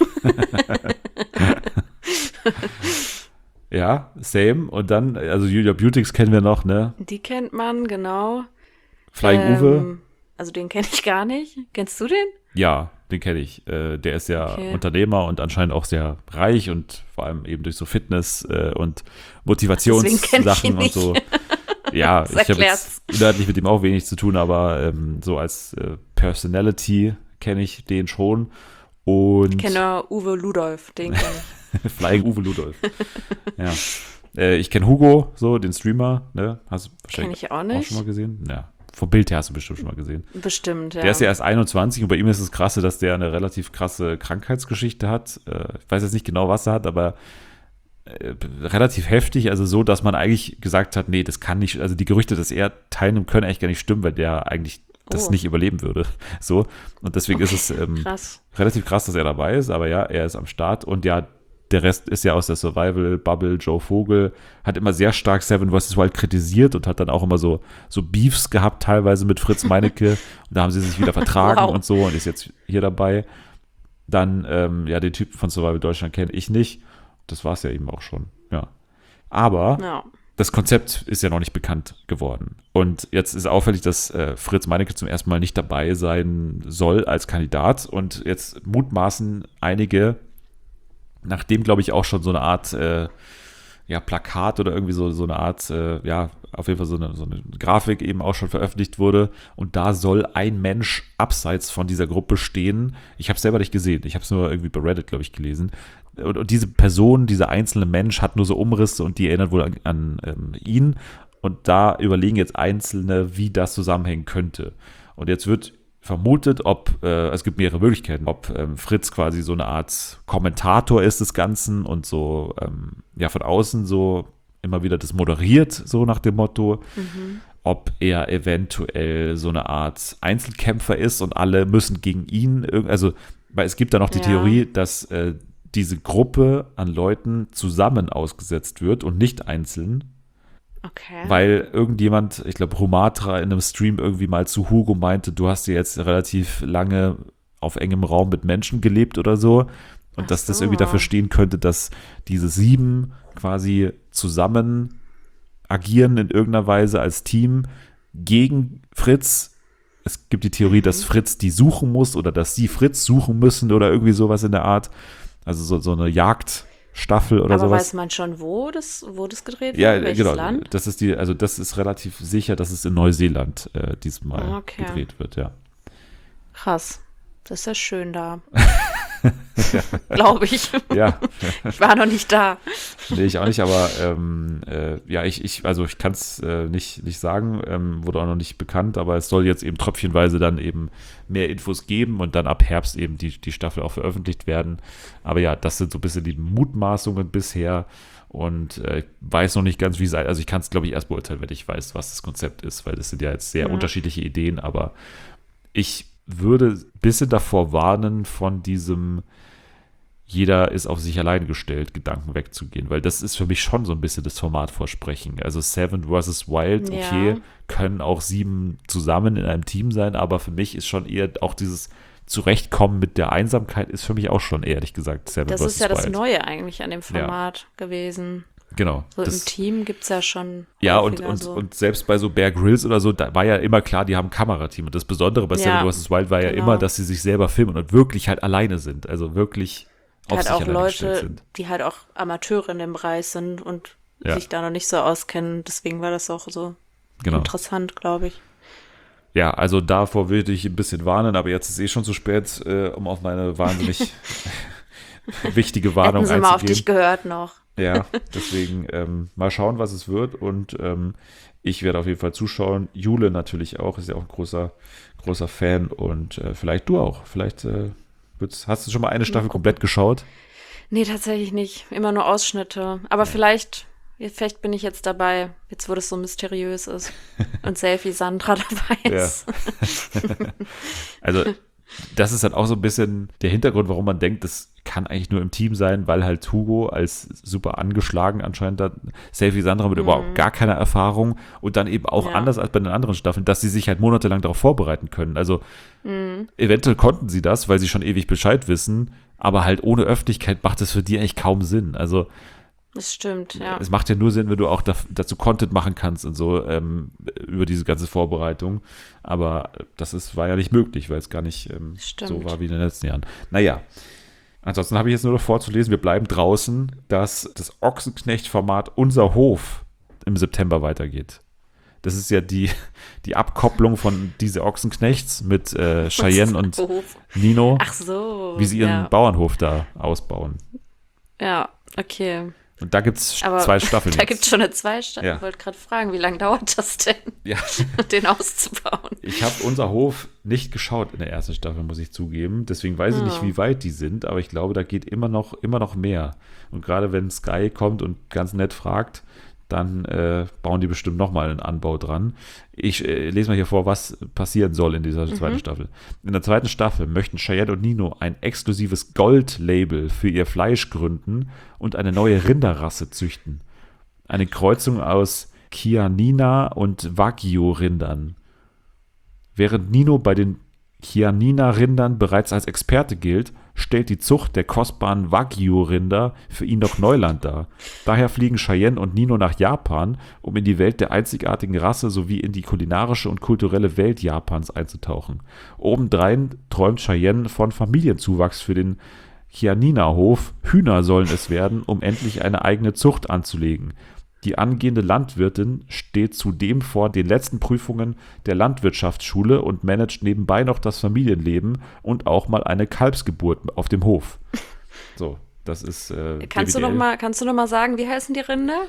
Ja, same. Und dann, also Julia Beautix kennen wir noch, ne? Die kennt man, genau. Flying Uwe. Also den kenne ich gar nicht. Kennst du den? Ja, den kenne ich. Der ist ja Okay. Unternehmer und anscheinend auch sehr reich und vor allem eben durch so Fitness und Deswegen kenn ich Motivationssachen ihn und so. Ja, Das ich habe erklärt's. jetzt inhaltlich mit dem auch wenig zu tun, aber so als Personality kenne ich den schon. Und Ich kenne Uwe Ludolf, den kenne ich. Flying Uwe Ludolf. Ja. Ich kenne Hugo, so den Streamer, ne? Hast du Kenn wahrscheinlich ich auch nicht. schon mal gesehen? Ja. Vom Bild her hast du bestimmt schon mal gesehen. Bestimmt, ja. Der ist ja erst 21 und bei ihm ist es krasse, dass der eine relativ krasse Krankheitsgeschichte hat. Ich weiß jetzt nicht genau, was er hat, aber relativ heftig, also so, dass man eigentlich gesagt hat, nee, das kann nicht, also die Gerüchte, dass er teilnimmt, können eigentlich gar nicht stimmen, weil der eigentlich das Oh. nicht überleben würde. So. Und deswegen ist es Krass. relativ krass, dass er dabei ist, aber ja, er ist am Start und ja, der Rest ist ja aus der Survival-Bubble. Joe Vogel hat immer sehr stark Seven vs. Wild kritisiert und hat dann auch immer so Beefs gehabt, teilweise mit Fritz Meinecke. Und da haben sie sich wieder vertragen Wow. und so und ist jetzt hier dabei. Dann, ja, den Typen von Survival Deutschland kenne ich nicht. Das war es ja eben auch schon, ja. Aber Ja. das Konzept ist ja noch nicht bekannt geworden. Und jetzt ist auffällig, dass Fritz Meinecke zum ersten Mal nicht dabei sein soll als Kandidat. Und jetzt mutmaßen einige, nachdem, glaube ich, auch schon so eine Art ja, Plakat oder irgendwie so eine Art ja, auf jeden Fall so eine Grafik eben auch schon veröffentlicht wurde. Und da soll ein Mensch abseits von dieser Gruppe stehen. Ich habe es selber nicht gesehen. Ich habe es nur irgendwie bei Reddit, glaube ich, gelesen. Und diese Person, dieser einzelne Mensch hat nur so Umrisse und die erinnert wohl an ihn. Und da überlegen jetzt Einzelne, wie das zusammenhängen könnte. Und jetzt wird vermutet, es gibt mehrere Möglichkeiten, ob Fritz quasi so eine Art Kommentator ist des Ganzen und so von außen so immer wieder das moderiert, so nach dem Motto, ob er eventuell so eine Art Einzelkämpfer ist und alle müssen gegen ihn, weil es gibt da noch die Theorie, dass diese Gruppe an Leuten zusammen ausgesetzt wird und nicht einzeln. Okay. Weil irgendjemand, ich glaube Humatra in einem Stream irgendwie mal zu Hugo meinte, du hast ja jetzt relativ lange auf engem Raum mit Menschen gelebt oder so. Und dass das irgendwie dafür stehen könnte, dass diese 7 quasi zusammen agieren in irgendeiner Weise als Team gegen Fritz. Es gibt die Theorie, dass Fritz die suchen muss oder dass sie Fritz suchen müssen oder irgendwie sowas in der Art. Also so eine Jagdstaffel oder aber sowas. weiß man schon, wo das gedreht wird? Ja, Welches genau. Land? Das ist relativ sicher, dass es in Neuseeland diesmal gedreht wird, ja. Krass. Das ist ja schön da. Glaube ich. Ja. Ich war noch nicht da. Nee, ich auch nicht, aber ich kann es nicht sagen, wurde auch noch nicht bekannt, aber es soll jetzt eben tröpfchenweise dann eben mehr Infos geben und dann ab Herbst eben die Staffel auch veröffentlicht werden. Aber ja, das sind so ein bisschen die Mutmaßungen bisher und ich weiß noch nicht ganz, wie es sei. Also ich kann es, glaube ich, erst beurteilen, wenn ich weiß, was das Konzept ist, weil das sind ja jetzt sehr unterschiedliche Ideen, aber ich würde ein bisschen davor warnen, von diesem jeder ist auf sich allein gestellt, Gedanken wegzugehen, weil das ist für mich schon so ein bisschen das Formatversprechen. Also Seven vs. Wild, okay, können auch 7 zusammen in einem Team sein, aber für mich ist schon eher auch dieses Zurechtkommen mit der Einsamkeit ist für mich auch schon ehrlich gesagt Seven vs. Wild. Das ist ja das Neue eigentlich an dem Format gewesen. Genau. So im Team gibt es ja schon. Ja, und selbst bei so Bear Grylls oder so, da war ja immer klar, die haben ein Kamerateam. Und das Besondere bei Seven vs. Wild war ja immer, dass sie sich selber filmen und wirklich halt alleine sind. Also wirklich auf halt sich auch alleine gestellt Leute, sind. die halt auch Amateure in dem Bereich sind und sich da noch nicht so auskennen. Deswegen war das auch so interessant, glaube ich. Ja, also davor würde ich ein bisschen warnen, aber jetzt ist schon zu spät, um auf meine wahnsinnig wichtige Warnung einzugehen. Hätten sie mal auf dich gehört noch. Ja, deswegen mal schauen, was es wird und ich werde auf jeden Fall zuschauen. Jule natürlich auch, ist ja auch ein großer Fan und vielleicht du auch. Vielleicht hast du schon mal eine Staffel komplett geschaut? Nee, tatsächlich nicht. Immer nur Ausschnitte. Aber vielleicht bin ich jetzt dabei, jetzt wo das so mysteriös ist und Selfie Sandra dabei ist. Ja. Also das ist halt auch so ein bisschen der Hintergrund, warum man denkt, das kann eigentlich nur im Team sein, weil halt Hugo als super angeschlagen anscheinend hat, Selfie Sandra mit überhaupt gar keiner Erfahrung und dann eben auch anders als bei den anderen Staffeln, dass sie sich halt monatelang darauf vorbereiten können. Also eventuell konnten sie das, weil sie schon ewig Bescheid wissen, aber halt ohne Öffentlichkeit macht das für die eigentlich kaum Sinn. Also das stimmt, ja. Es macht ja nur Sinn, wenn du auch dazu Content machen kannst und so über diese ganze Vorbereitung. Aber war ja nicht möglich, weil es gar nicht so war wie in den letzten Jahren. Naja, ansonsten habe ich jetzt nur noch vorzulesen, wir bleiben draußen, dass das Ochsenknecht-Format Unser Hof im September weitergeht. Das ist ja die Abkopplung von diese Ochsenknechts mit Cheyenne und Nino. Ach so. Wie sie ihren Bauernhof da ausbauen. Ja, okay. Und da gibt es 2 Staffeln. Da gibt es schon eine 2 Staffeln. Ja. Ich wollte gerade fragen, wie lange dauert das denn, den auszubauen? Ich habe Unser Hof nicht geschaut in der ersten Staffel, muss ich zugeben. Deswegen weiß ich nicht, wie weit die sind, aber ich glaube, da geht immer noch mehr. Und gerade wenn Sky kommt und ganz nett fragt, dann bauen die bestimmt nochmal einen Anbau dran. Ich lese mal hier vor, was passieren soll in dieser zweiten Staffel. In der zweiten Staffel möchten Cheyenne und Nino ein exklusives Gold-Label für ihr Fleisch gründen und eine neue Rinderrasse züchten. Eine Kreuzung aus Chianina und Wagyu-Rindern. Während Nino bei den Chianina-Rindern bereits als Experte gilt, stellt die Zucht der kostbaren Wagyu-Rinder für ihn noch Neuland dar. Daher fliegen Cheyenne und Nino nach Japan, um in die Welt der einzigartigen Rasse sowie in die kulinarische und kulturelle Welt Japans einzutauchen. Obendrein träumt Cheyenne von Familienzuwachs für den Chianina-Hof. Hühner sollen es werden, um endlich eine eigene Zucht anzulegen. Die angehende Landwirtin steht zudem vor den letzten Prüfungen der Landwirtschaftsschule und managt nebenbei noch das Familienleben und auch mal eine Kalbsgeburt auf dem Hof. So, das ist Kannst du noch mal sagen, wie heißen die Rinder?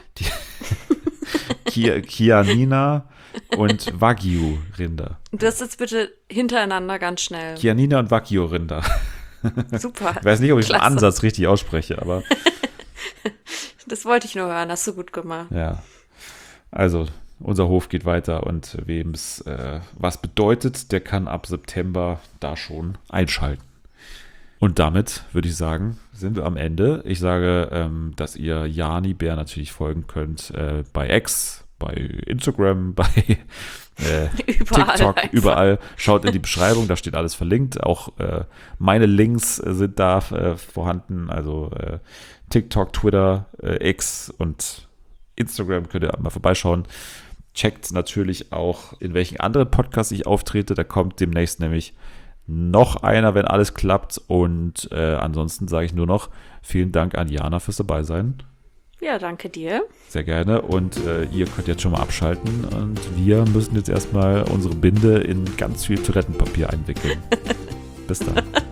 Chianina und Wagyu-Rinder. Das jetzt bitte hintereinander ganz schnell. Chianina und Wagyu-Rinder. Super. Ich weiß nicht, ob ich den Klasse. Ansatz richtig ausspreche, aber Das wollte ich nur hören, hast du gut gemacht. ja. Also, unser Hof geht weiter und wem es was bedeutet, der kann ab September da schon einschalten. Und damit würde ich sagen, sind wir am Ende. Ich sage, dass ihr Jani Bär natürlich folgen könnt bei X, bei Instagram, bei Überall TikTok, einfach. überall. Schaut in die Beschreibung, da steht alles verlinkt. Auch meine Links sind da vorhanden. Also TikTok, Twitter, X und Instagram könnt ihr mal vorbeischauen. Checkt natürlich auch, in welchen anderen Podcasts ich auftrete. Da kommt demnächst nämlich noch einer, wenn alles klappt. Und ansonsten sage ich nur noch vielen Dank an Jana fürs Dabeisein. Ja, danke dir. Sehr gerne. Und ihr könnt jetzt schon mal abschalten. Und wir müssen jetzt erstmal unsere Binde in ganz viel Toilettenpapier einwickeln. Bis dann.